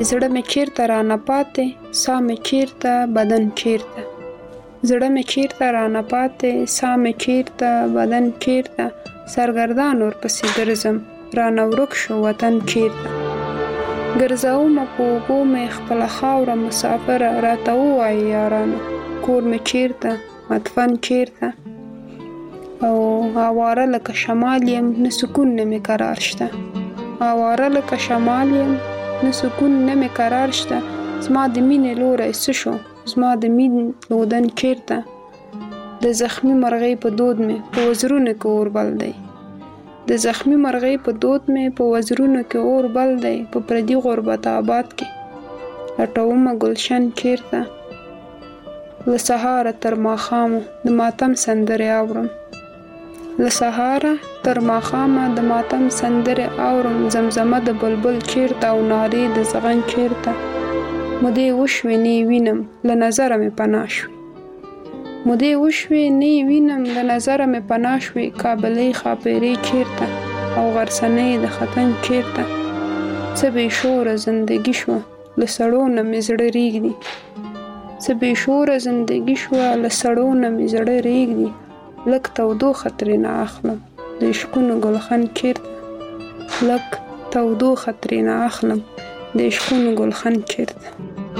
زړه مې چیرته را نه پاتې ساه مې چیرته بدن چیرته زړه مې چیرته را نه پاتې ساه مې چیرته بدن چیرته سرګردان ورپسې ګرځم را نه ورک شو وطن چیرته ګرځومه په اوږو مې خپله خاوره مسافره راته ووایي یارانو کور مې چیرته مدفن چیرته او اواره لکه شمال یم نه سکون نه مې قرار شته اواره لکه شمال یم نه سکون نه مې قرار شته زما د مینې لوری څه شو زما د مینې لودن چیرته د زخمي مرغۍ په دود مې په وزرونو کې اور بل دی د زخمي مرغۍ په دود مې په وزرونو کې اور بل دی په پردي غربت آباد کې لټومه ګلشن چیرته له سهاره تر ماښامه د ماتم سندرې اورم له سهاره تر ماښامه د ماتم سندرې اورم زمزمه د بلبل چیرته او نارې د زغن چیرته مودې وشوې نه وینم له نظره مې پناه شوې مودې وشوې نه وینم له نظره مې پناه شوې کابلۍ خاپیرې چیرته او غرڅنۍ د ختن چیرته څه بې شوره زندګي شوه له سړو نه مې زړه ریږدي څه بې شوره زندګي شوه له سړو نه مې زړه ریږدي لږ تودوخه ترېنه اخلم د عشقونو ګلخن چیرته لږ تودوخه ترېنه اخلم د عشقونو ګلخن چیرته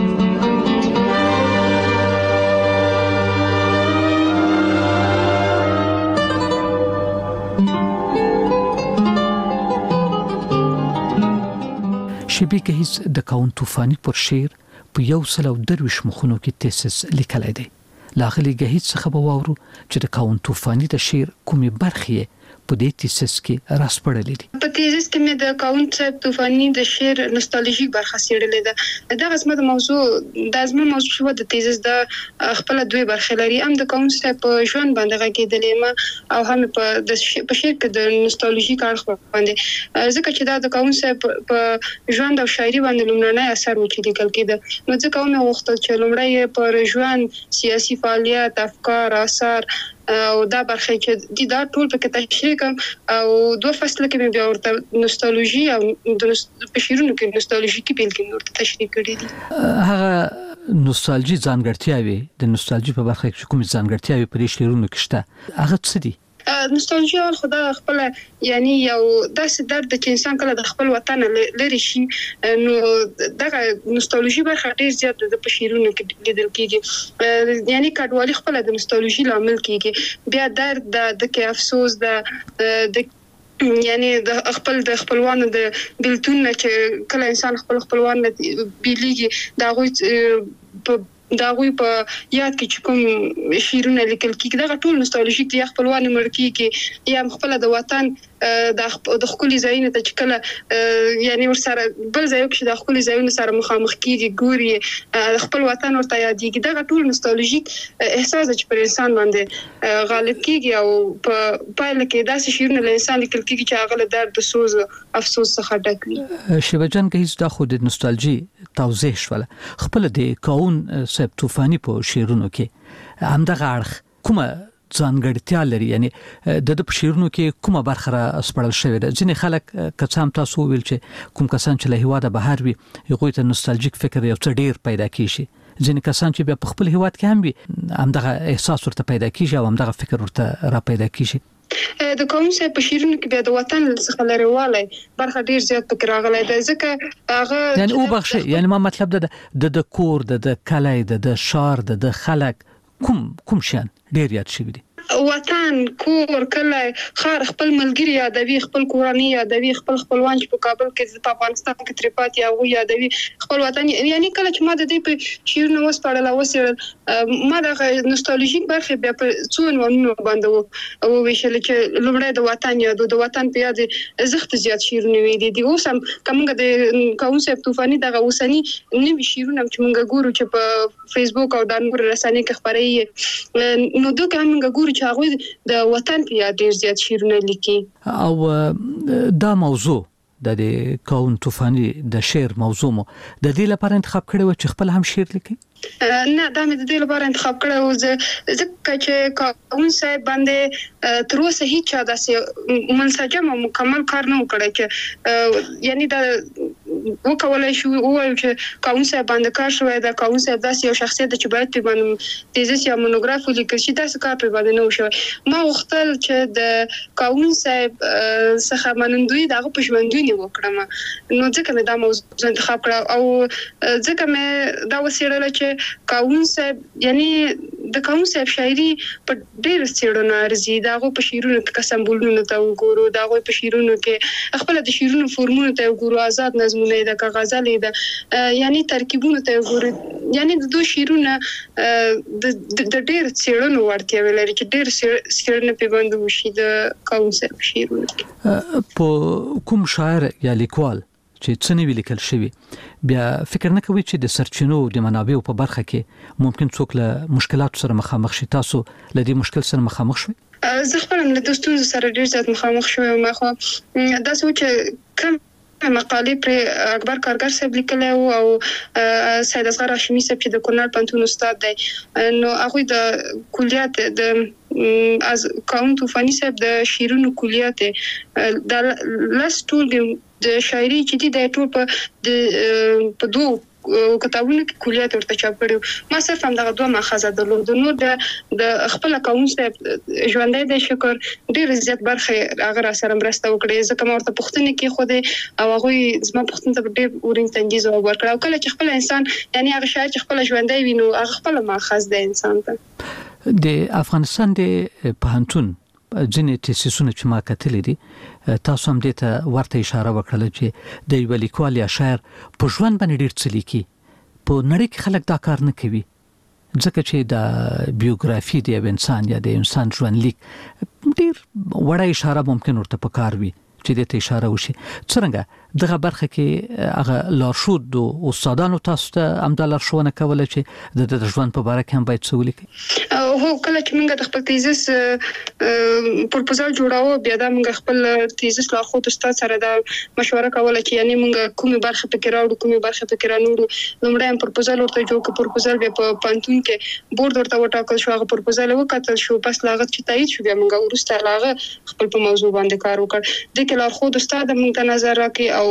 شبی گهیز د کاون طوفانی پر شعر په 123 مخونو کې تیسس لیکلی دی لاغلی گهیز څخه به واورو چې د کاون طوفانی د شعر کومې برخې په دې تیسس کې راسپړلې دي په تیسس کې مې د کاون صاحب طوفانی د شعر نوستالژیک برخه څېړلې ده دا غسمه د موضوع شو د تیسس د خپل دوی برخې لري هم د کاون صاحب په ژوند باندې غږېدلې ما او هم په شعر کې د نوستالژیک اړخ باندې ځکه چې دا د کاون صاحب په ژوند او شاعري باندې لومړنی اثر و چې لیکل کېده نو ځکه مې غوښتل چې لومړی پر ژوند سیاسي فعالیت افکار آثار او دا برخه چې دا ټول په تشریح کوم او دوه فصله کې بیا ورته نوستالژي او د شعرونو کې نوستالژیکي بیلګې ورته تشریح کړې دي هغه نوستالژي ځانګړتیاوي د نوستالژي په برخه کې کومې ځانګړتیاوي په دې شعرونو کې شته هغه څه دي نوستالژي خدا خپل یعنی یو داسې درد چې انسان کله د خپل وطن لري شي نو دغه نوستالژي برخه ډیر زیات د شعرونو کې لیدل کېږي یعنی کډوالي خپل د نوستالژي لامل کېږي بیا درد د کې افسوس د یعنی د خپلوانو د بلتون چې کله انسان خپلوان بیلیږي دا غوي په یاد کې چې کوم شعرونه لیکل کېږي دا ټول نوستالژیک دي خپلوان مړ کېږي یا خپل د وطن د خپل ځایونه ته چې کله یعنی ورسره بل ځای کې د خپل ځایونه سره مخامخ کېږي ګوري خپل وطن ورته یادېږي دا ټول نوستالژیک احساس چې پر انسان باندې غالب کېږي او په پایله کې داسې شعرونه له انسان لیکل کېږي چې هغه د درد سوز افسوس څخه ډک وي شیبه جان کې دا خو د نوستالژي توضیح شوله خپل د کاون صاحب طوفانی په شعرونو کې همدغه اړخ کومه ځانګړتیا لري یعنی د شعرونو کې کومه برخه را سپړل شوې ده ځینې خلک کڅام تاسو ویل چې کوم کسان چې له هواده بهر وي یو ته نوستالژیک فکر یو څه ډیر پیدا کیږي ځینې کسان چې بیا په خپل هواد کې هم وي همدغه احساس ورته پیدا کیږي او همدغه فکر ورته را پیدا کیږي د کوم څه په شعرونو کې بیا د وطن څخه لريواله برخه ډیر زیات پکې راغلی ده ځکه هغه یعنی او بخښه یعنی ما مطلب ده د کور د کلای د شار د خلک کوم شان ډیر یاد شوی دي وطن کور کله خار خپل ملګری یادوي خپل کورنۍ یادوي خپلوان چې په کابل کې په افغانستان کې تریپات یا وو یادوي خپل وطن یعنی کله چې ما د دې په شعرونو وسپړل ما د نوستالژیک برخه بیا په څون ونه باندې او ویشل چې لومړی د وطن یادو د وطن په یاد زخت زیات شعرونه ویلي دي اوس هم کومه د کاون صاحب طوفانی دغه اوسنی نوې شعرونه چې موږ ګورو چې په فیسبوک او د نور رسنۍ کې خبري نو دوی هم موږ ګورو چې هغه د وطن په یاد ډیر زیات شعرونه لیکي او دا موضوع د کاون طوفانی د شعر موضوع مو د دې لپاره انتخاب کړی و چې خپل هم شعر لیکي نه دا مې د دې لپاره انتخاب کړی و ځکه چې کاون صاحب باندې تر اوسه هیڅ داسې منسجم او مکمل کار نه وکړی چې یعنی د وکولای شو او چې قانون صاحب باندې کار شوی دا قانون صاحب داسې یو شخصیت چې باید په باندې تیزس یا مونوګراف ولیکل شي داسې کار په باندې نه وشو ما وختل چې د قانون صاحب څخه منندوی دغه په ژوندونی وکړم نو ځکه مې دا موضوع انتخاب کړ او ځکه مې دا وسیړل چې قانون صاحب یعنی د قانون صاحب شاعري په ډېر څېړنه ارزي دغه په شیرونو کې سمبولونه ته وګورو دغه په شیرونو کې خپل د شیرونو فورمونه ته وګورو آزاد نظمونه د غزل د یعنی ترکیبونه ته وګورو یعنی د دوه شیرونه د ډېر څېړنو ورته لري چې ډېر څېړنه په باندې وشي د قانون صاحب شیرونه په کوم شاعر یا لیکوال چې څنګه ولیکل شوی بیا فکر نه کوي چې د سرچینو د منابعو په برخه کې ممکن څوک له مشکلات سره مخامخ شي تاسو له دې مشکل سره مخامخ شوي زه خپل له دوستانو سره ډېر زیات مخامخ شوم ما خو دا سوچ کم مقالې پر اکبر کارګر صاحب لیکلی او سید اصغر هاشمي صاحب چې د کورنل پانتون استاد دی نو هغه د کلیات د از قانون طوفاني صاحب د شیرونو کلیات د لاس ټول د شاعري چې د ټول په دوه کتابونو کې کلیات ورته چاپ کړو ما صرف هم دغه دوه ماخذ درلود نو د خپل قانون صاحب ژوندۍ د شکر ډېر زیات برخه هغه سره مرسته وکړي ځکه ما ورته پوښتنه کې خو او هغه زما پوښتنه ته ډېر اورین تنګیز او ورکړه او کله چې خپل انسان یعنی هغه شاعر چې خپل ژوندۍ وینو هغه خپل ماخذ د انسان ته د افغانستان د پوهنتون ځینې تاسیسونه چې ما کتلې دي تاسو هم دې ته ورته اشاره وکړه چې د یو لیکوال یا شاعر په ژوند باندې ډېر څه لیکي په نړۍ کې خلک دا کار نه کوي ځکه چې د بیوګرافي د یو انسان یا د انسان ژوند لیک ډېر وړه اشاره ممکن ورته پکار وي چې دې ته اشاره وشي څنګه دغه برخه کې هغه لارښود د استادانو تاسو ته همدا لارښوونه کوله چې د ژوند په اړه هم باید څه ولیکي هو کله چې موږ د خپل تیزس پروپوزال جوړاوه بیا دا موږ خپل تیزس لارښود استاد سره دا مشوره کوله چې یعنی موږ کومه برخه پکې راوړو کومه برخه پکې رانوړو لومړی پروپوزال ورته جوړ کړ پروپوزال به په پانتون کې بورډ ورته وټاکل شو هغه پروپوزال وکړل شو پس لاغت چې تایید شو بیا موږ ورسته لاغه خپل په موضوع باندې کار وکړ د کې لارښود استاد موږ ته نظر راکړي او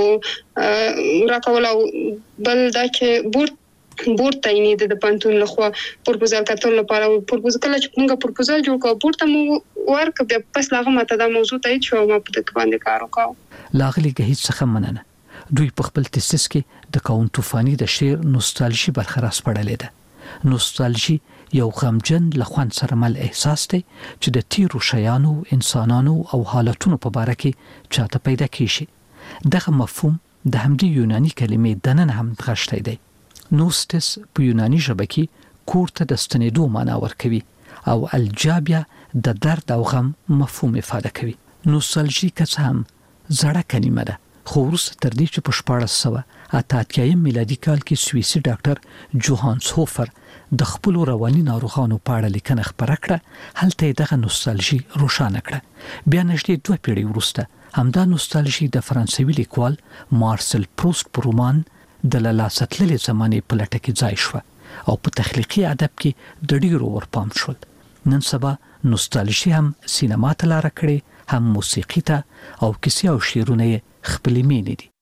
راکول او بل دا چې بورډ تعین د پانتون لخوا پروپوزال کتل لپاره پروپوزال کله چې موږ پروپوزال جوړ کړو بورډ ته مو ورک بیا پس لاغه ماته دا موضوع تایید شو ما په دې باندې کار وکاو لاغلی هیڅ څه مننه دوی په خپل تسیس کې د قانون طوفاني د شعر نوستالژي برخه راسپړلې ده نوستالژي یو غمجن لخوان سره مل احساس دی چې د تیرو شیانو انسانانو او حالتونو په اړه کې چاته پیدا کیږي دغه مفهوم د همدې یوناني کلمې دنن هم غشتای دی نوستس په یوناني ژبه کې کور ته د ستنېدو معنا ورکوي او الجابیا د درد او غم مفهوم ifade کوي نوستالژي که څه هم زړه کلمه ده خو وروسته تر دې چې په 1488 میلادي کال کې سویسي ډاکټر جوهانس هوفر د خپل رواني ناروغانو په اړه لیکنه خپره کړه هلته دغه نوستالژي روښانه کړه بیا نږدې 2 پیړۍ وروسته همدا نوستالژي د فرانسوي لیکوال مارسل پروست په رومان د لاساتللې زمانې په لټه کې ځای شو او په تخلیقي ادب کې د ډیرو ورپام شول نن سبا نوستالژي هم سینما ته لار کړې هم موسیقي ته او کیسې او شعرونه خپلې مینې دي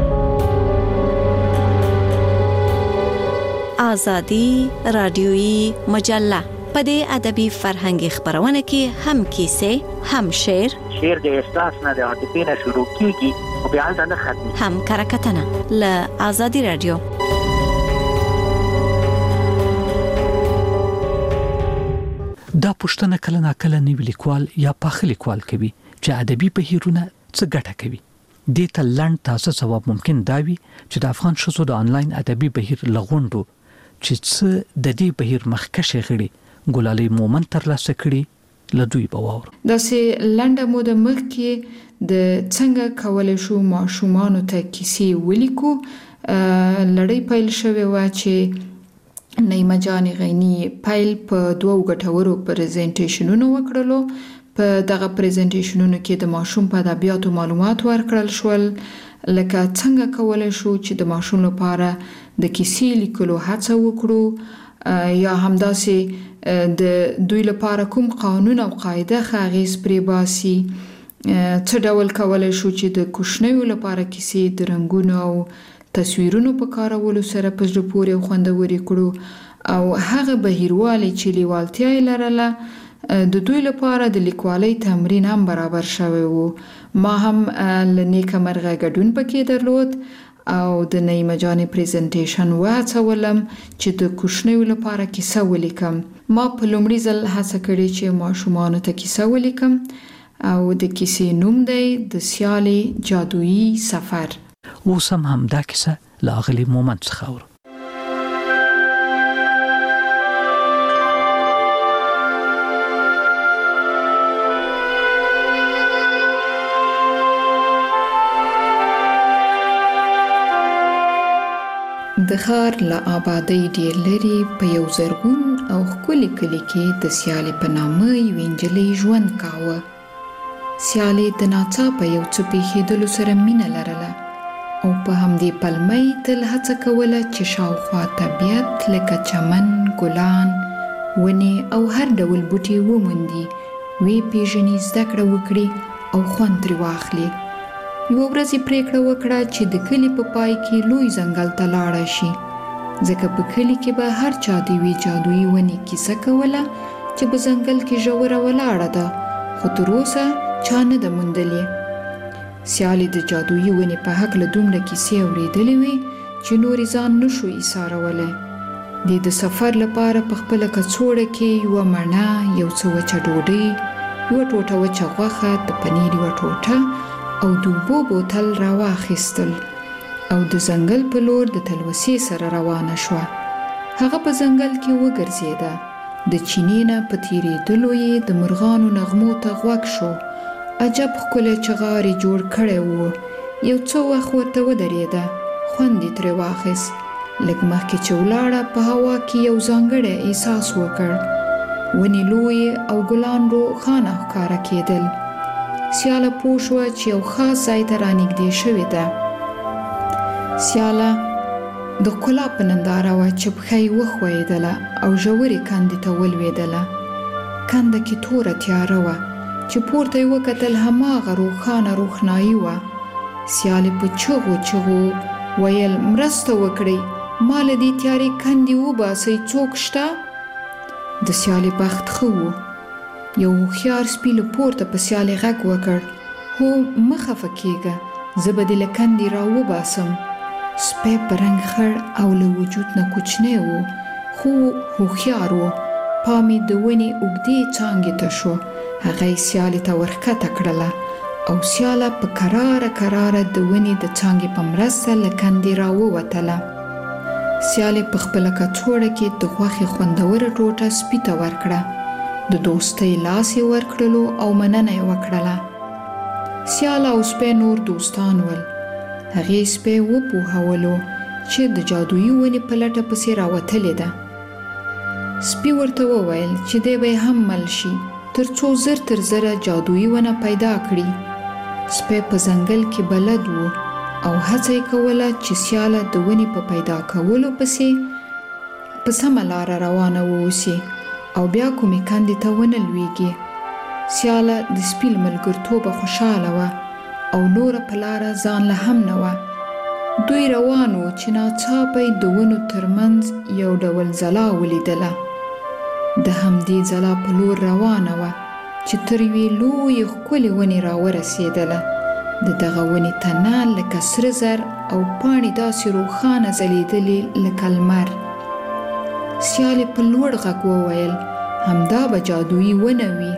آزادی رادیویی مجله په دې ادبي فرهنګي خبرونه کې هم کیسې هم شعر د احساس نه د عاطفې نه شروع کیږي او بیا ځنه ختمي هم کرکټنه ل آزادی رادیو دا پښتنه کله ناکله نیو لیکوال یا پاخه لیکوال کوي چې ادبي بهیرونه څه ګټه کوي د ته لند تاسو ځواب ممکن دا وي چې د افغان شوزو د انلاین ادبي بهیر لغونډو چې څه د دې بهیر مخکشه غړي ګلالي مومن تر لاسه کړي لدوی بواور دا سه لنډه موده مخکې د څنګه کولای شو ماشومان ته کیسې ولیکو لړۍ پیل شوه وا چې نیمه جان غنی پیل په دوه غټورو پریزنټیشنونو وکړلو په دغه پریزنټیشنونو کې د ماشوم په ادبیاتو معلومات ورکړل شول لکه څنګه کولای شو چې د ماشوم لپاره د کیسې لیکلو هڅه وکړو یا همداسې د دوی لپاره کوم قانون او قاعده خاغیز پرې باسي څه ډول کولای شو چې د کوشنیو لپاره کیسې د رنگونو او تصویرونو په کارولو سره په زړه پورې او خوندورې کړو او هغه بهیروالی چې لیوالتیا یې لرله د دوی لپاره د لیکوالۍ تمرین هم برابر شوی و. ما هم له نیکه مرغه ګډون پکې درلود او د نعیمه جانې پریزنټیشن وهڅولم چې د کوچنیو لپاره کیسه ولیکم. ما په لومړي ځل هڅه کړې چې ماشومانو ته کیسه ولیکم او د کیسې نوم دی د سیالې جادویي سفر. اوس هم همدا کیسه له اغلې مومند څخه اورو. د ښار له آبادۍ ډېر لرې په یو زرغون او ښکلي کلي کې د سیالې په نامه یوې نجلۍ ژوند کاوه. سیالې د ناڅاپه یو څه پېښېدلو سره مینه لرله او په همدې پلمه یې تل هڅه کوله چې شاوخوا طبیعت لکه چمن، ګلان، ونې او هر ډول بوټي وموندي، ویې پېژني، زده کړه وکړي او خوند ترې واخلي. یوه ورځ یې پرېکړه وکړه چې د کلي په پای کې لوی ځنګل ته لاړه شي، ځکه په کلي کې به هر چا د یوې جادویي ونې کیسه کوله چې په ځنګل کې ژوره ولاړه ده، خو تر اوسه چا نه ده موندلې. سیالې د جادویي ونې په هکله دومره کیسې اورېدلې وې چې نورې ځان نشو ایسارولی. د سفر لپاره په خپله کڅوړه کې یوه مڼه، یو څه وچه ډوډۍ، یوه ټوټه وچه غوښه، د پنیر یوه ټوټه او د اوبو بوتل راواخیستل او د ځنګل په لور د تلوسې سره روانه شوه. هغه په ځنګل کې وګرځېده. د چینې نه په تېرېدلو یې د مرغانو نغمو ته غوږ شو. عجب ښکلی چغار یې جوړ کړی و. یو څه وخت ورته ودرېده، خوند یې ترې واخیست. لږ مخکې چې ولاړه په هوا کې یو ځانګړی احساس وکړ. ونې لویې او ګلان روښانه ښکاره کېدل. سیاله پوه شوه چې یو خاص ځای ته رانږدې شوې ده. سیاله د ښکلا په ننداره وه چې پښه یې وښویېدله او ژورې کندې ته ولوېدله. کنده کې توره تیاره وه چې پورته یې وکتل، هماغه روښانه روښنایي وه. سیالې په چغو چغو ویل، مرسته وکړئ، ما له دې تیارې کندې وباسئ، څوک شته؟ د سیالې بخت ښه و. یو هوښیار سپي له پورته په سیالې غږ وکړ، هو مه خفه کېږه، زه به دې له کندې راوباسم. سپی په رنګ خړ او له وجود نه کوچنی و، خو هوښیار و. پام یې د ونې اوږدې څانګې ته شو. هغه یې سیالې ته ورښکته کړله او سیاله په کراره کراره د ونې د څانګې په مرسته له کندې راووتله. سیالې په خپله کڅوړه کې د غوښې خوندوره ټوټه سپي ته ورکړه. د دوستۍ لاس یې ورکړلو او مننه یې وکړله. سیاله او سپی نور دوستان ول. هغې سپی وپوهولو چې د جادویي ونې په لټه پسې راوتلې ده. سپي ورته وویل چې دی به یې هم مل شي تر څو زر تر زره جادویي ونه پیدا کړي. سپی په ځنګل کې بلد و او هڅه یې کوله چې سیاله د ونې په پیدا کولو پسې په سمه لاره روانه واوسي او بیا کومې کندې ته ونه لویږي. سیاله د سپي له ملګرتوبه خوشحاله وه او نوره په لاره ځان له هم نه وه. دوی روان وو چې ناڅاپه یې د ونو ترمنځ یو ډول ځلا ولیدله. د همدې ځلا په لور روانه وه چې تر یوې لویې ښکلې ونې راورسېدله. د دغه ونې تنه لکه سره زر او پاڼې داسې روښانه ځلېدلې لکه لمر. سیالې په لوړ غږ وویل، همدا به جادویي ونه وي.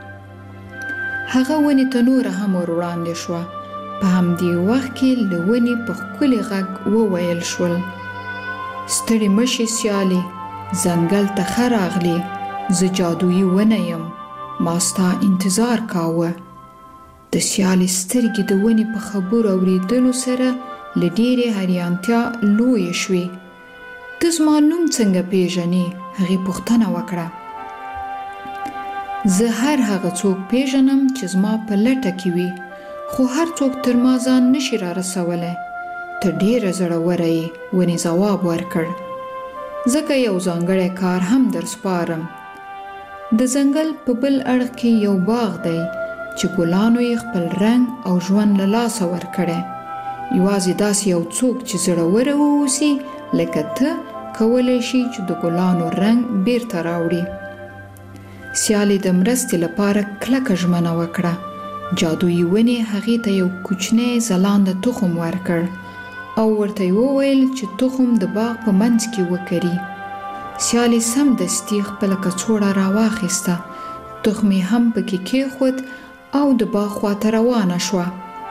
هغه ونې ته نوره هم ور وړاندې شوه. په همدې وخت کې له ونې په ښکلي غږ وویل شول، ستړې مه شې سیالې، ځنګل ته ښه راغلې، زه جادویي ونه یم، ما ستا انتظار کاوه. د سیالې سترګې د ونې په خبرو اورېدلو سره له ډېرې حیرانتیا لویې شوې. ته زما نوم څنګه پیژنې؟ هغې پوښتنه وکړه. زه هر هغه څوک پیژنم چې زما په لټه کې وي، خو هر څوک تر ما ځان نشي را رسولی. ته ډېره زړوره یې، ونې ځواب ورکړ. ځکه یو ځانګړی کار هم در سپارم. د ځنګل په بل اړخ کې یو باغ دی چې ګلانو یې خپل رنګ او ژوند له لاسه ورکړی. یوازې داسې یو څوک چې زړور واوسي لکه ته کولی شي چې د ګلانو رنګ بیرته راوړي. سیالي د مرستې لپاره کلکه ژمنه وکړه. جادويي ونې هغې ته یو کوچنی ځلانده تخم ورکړ او ورته یې وویل چې تخم د باغ په منځ کې وکري. سیالي سمدستي خپله کڅوړه راواخیسته، تخم یې هم پکې کېښود او د باغ خواته روانه شوه.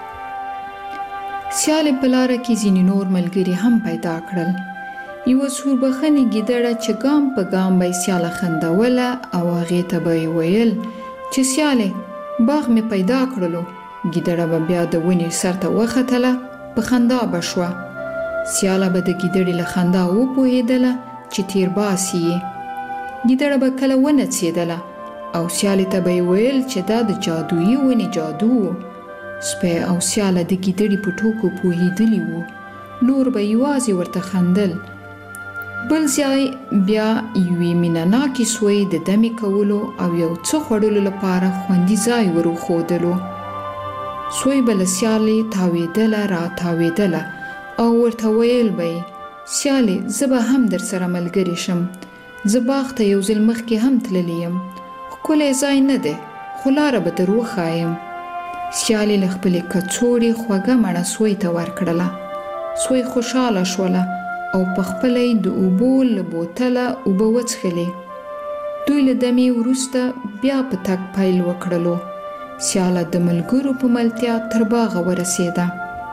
سیالي په لاره کې ځینې نور ملګري هم پیدا کړل. یوه سوربخنې ګیدړه چې ګام په ګام به یې سیاله خندوله او هغې ته به یې ویل چې سیالې باغ مې پیدا کړلو. ګیدړه به بیا د ونې سر ته وختله، په خندا به شوه. سیاله به د ګیدړې له خندا وپوهېدله چې تیر باسي یې. ګیدړه به کله ونڅېدله او سیالې ته به یې ویل چې دا د جادويي ونې جادو و. سپی او سیاله د ګیدړې په ټوکو پوهېدلي وو، نور به یوازې ورته خندل. بل ځای بیا یوې مینهناکې سوی د دمې کولو او یو څه خوړلو لپاره خوندي ځای ورښودلو. سوی به له سیالې تاوېدله را تاوېدله او ورته ویل به یې سیالې زه به هم در سره ملګرې شم، زه باغ ته یو ځل مخکې هم تللی یم، ښکلی ځای نه دی خو لاره به در وښایم. سیالې له خپلې کڅوړې خوږه مڼه سوی ته ورکړله. سوی خوشحاله شوله او په خپله یې د اوبو له بوتله اوبه وڅښلې. دوی له دمې وروسته بیا په تګ پیل وکړلو. سیاله د ملګرو په ملتیا تر باغه ورسېده.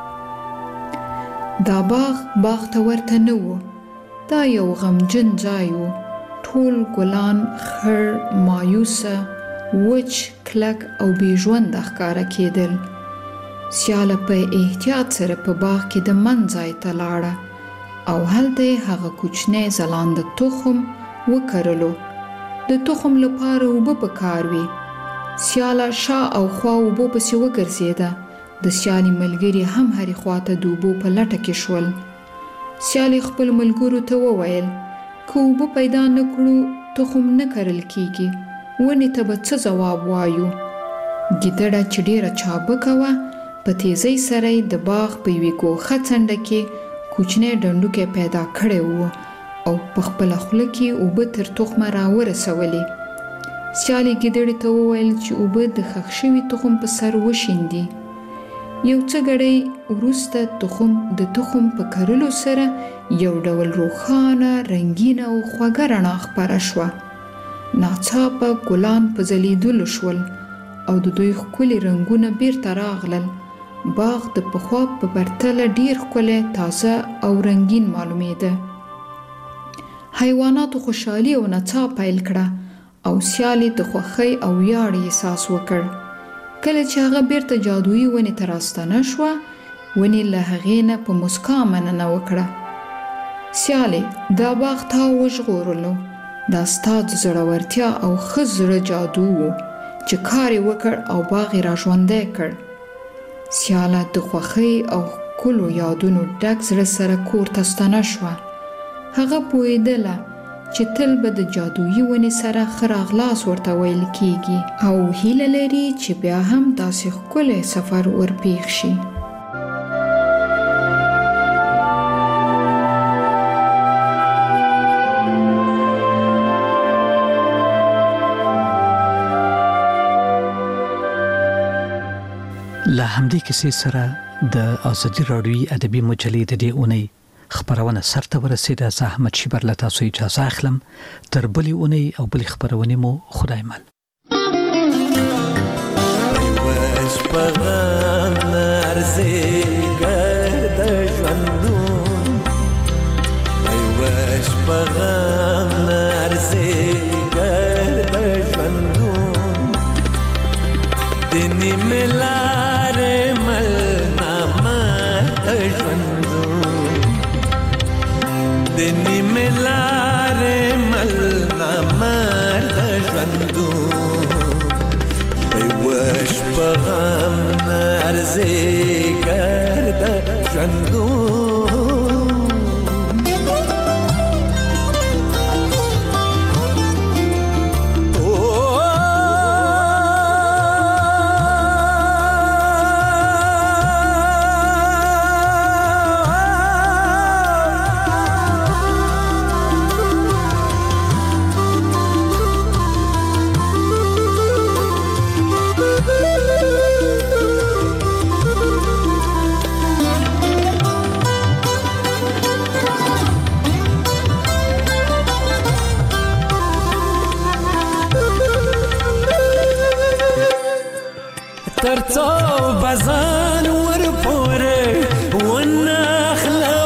دا باغ ته ورته نه و، دا یو غمجن ځای و. ټول ګلان خړ، مایوسه، وچ، کلک او بې ژونده ښکاره کېدل. سیاله په احتیاط سره په باغ کې د من ځای ته لاړه او هلته یې هغه کوچنی ځلانده تخم وکرلو. د تخم لپاره اوبه پکار وې. سیاله شا او خوا اوبو پسې وګرځېده. د سیالې ملګري هم هرې خواته د اوبو په لټه کې شول. سیالې خپل ملګرو ته وویل که اوبه پیدا نه کړو تخم نه کرل کیږي، ونې ته به څه ځواب وایو؟ ګیدړه چې ډېره چابکه وه په تیزۍ سره یې د باغ په یوې ګوښه څنډه کې کوچنی ډنډوکی پیدا کړی و او په خپله خوله کې اوبه تر تخمه راورسولې. سیالې ګیدړې ته وویل چې اوبه د ښخ شوي تخم په سر وشیندي. یو څه ګړی وروسته د تخم په کرلو سره یو ډول روښانه، رنګینه او خوږه رڼا خپره شوه. ناڅاپه ګلان په ځلېدلو شول او د دوی ښکلي رنګونه بیرته راغلل. باغ د پخوا په پرتله ډیر ښکلی، تازه او رنګین معلومېده. حیواناتو خوشحالي او نڅا پیل کړه او سیالې د خوښۍ او ویاړ احساس وکړ. کله چې هغه بیرته جادويي ونې ته راستنه شوه، ونې له هغې نه په مسکا مننه وکړه. سیالې دا باغ تا وژغورلو، دا ستا د زړورتیا او ښه زړه جادو و چې کار یې وکړ او باغ یې راژوندی کړ. سیاله د خوښۍ او ښکلو یادونو ډک زړه سره کور ته ستنه شوه. هغه پوهېدله چې تل به د جادويي ونې سره ښه راغلاس ورته ویل کیږي او هیله لري چې بیا هم داسې ښکلی سفر ورپېښ شي. له همدې کیسې سره د ازادي راډیوي ادبي مجلې د دې اونۍ خبرونه سرته ورسېده. زه احمد شیبر له تاسو اجازه اخلم. تر بلې اونۍ او بلې خبرونې مو خدای مل. دنی ملار مل نامر دژوندو ویوش پغم نرزی کرد ژوندو ترڅو بزان ور پورې ونخلو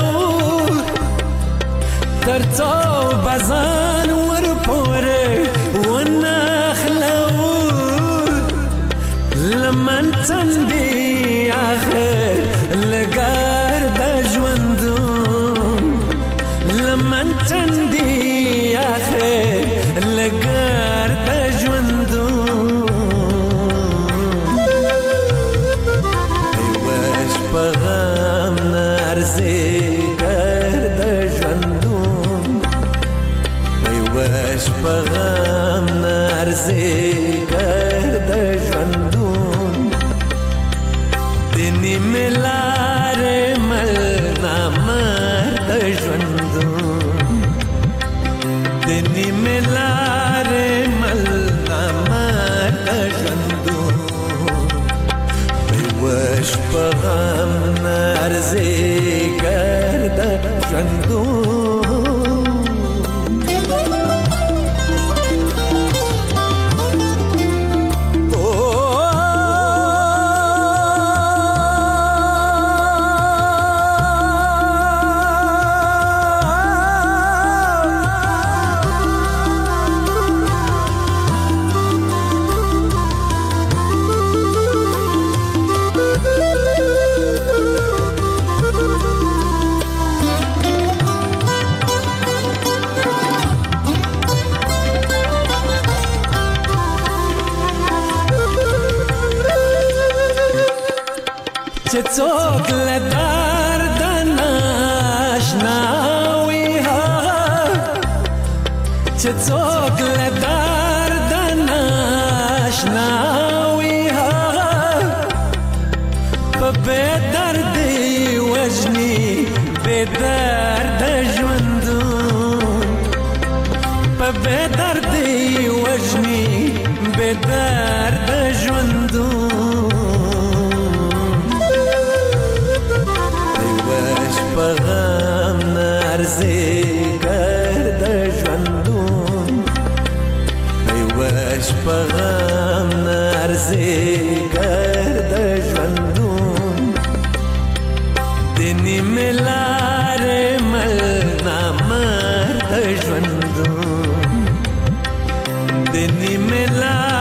ترڅو بزان ور پورې ونخلو لمن تندي اخر لګار د ژوندون لمن تندي اخر لګار د ژوندون ایوش پغام نارزي ګر د ژوندون ایوش پغام نارزي ګر د ژوندون دني ملاره مل نامر د ژوندون دني ملاره مل نامر د ژوندون وش پغم نارزي ګر د ژوندون څوک له درد ناشنا وي چې څوک له درد ناشنا وي په بې دردي وژني بې درده ژوندون په بې دردي وژني بې درده ژوندون پغم نارزي ګر د ژوندون ایوش پغم نارزي ګر د ژوندون دني ملاره مل نامر د ژوندون دني ملاره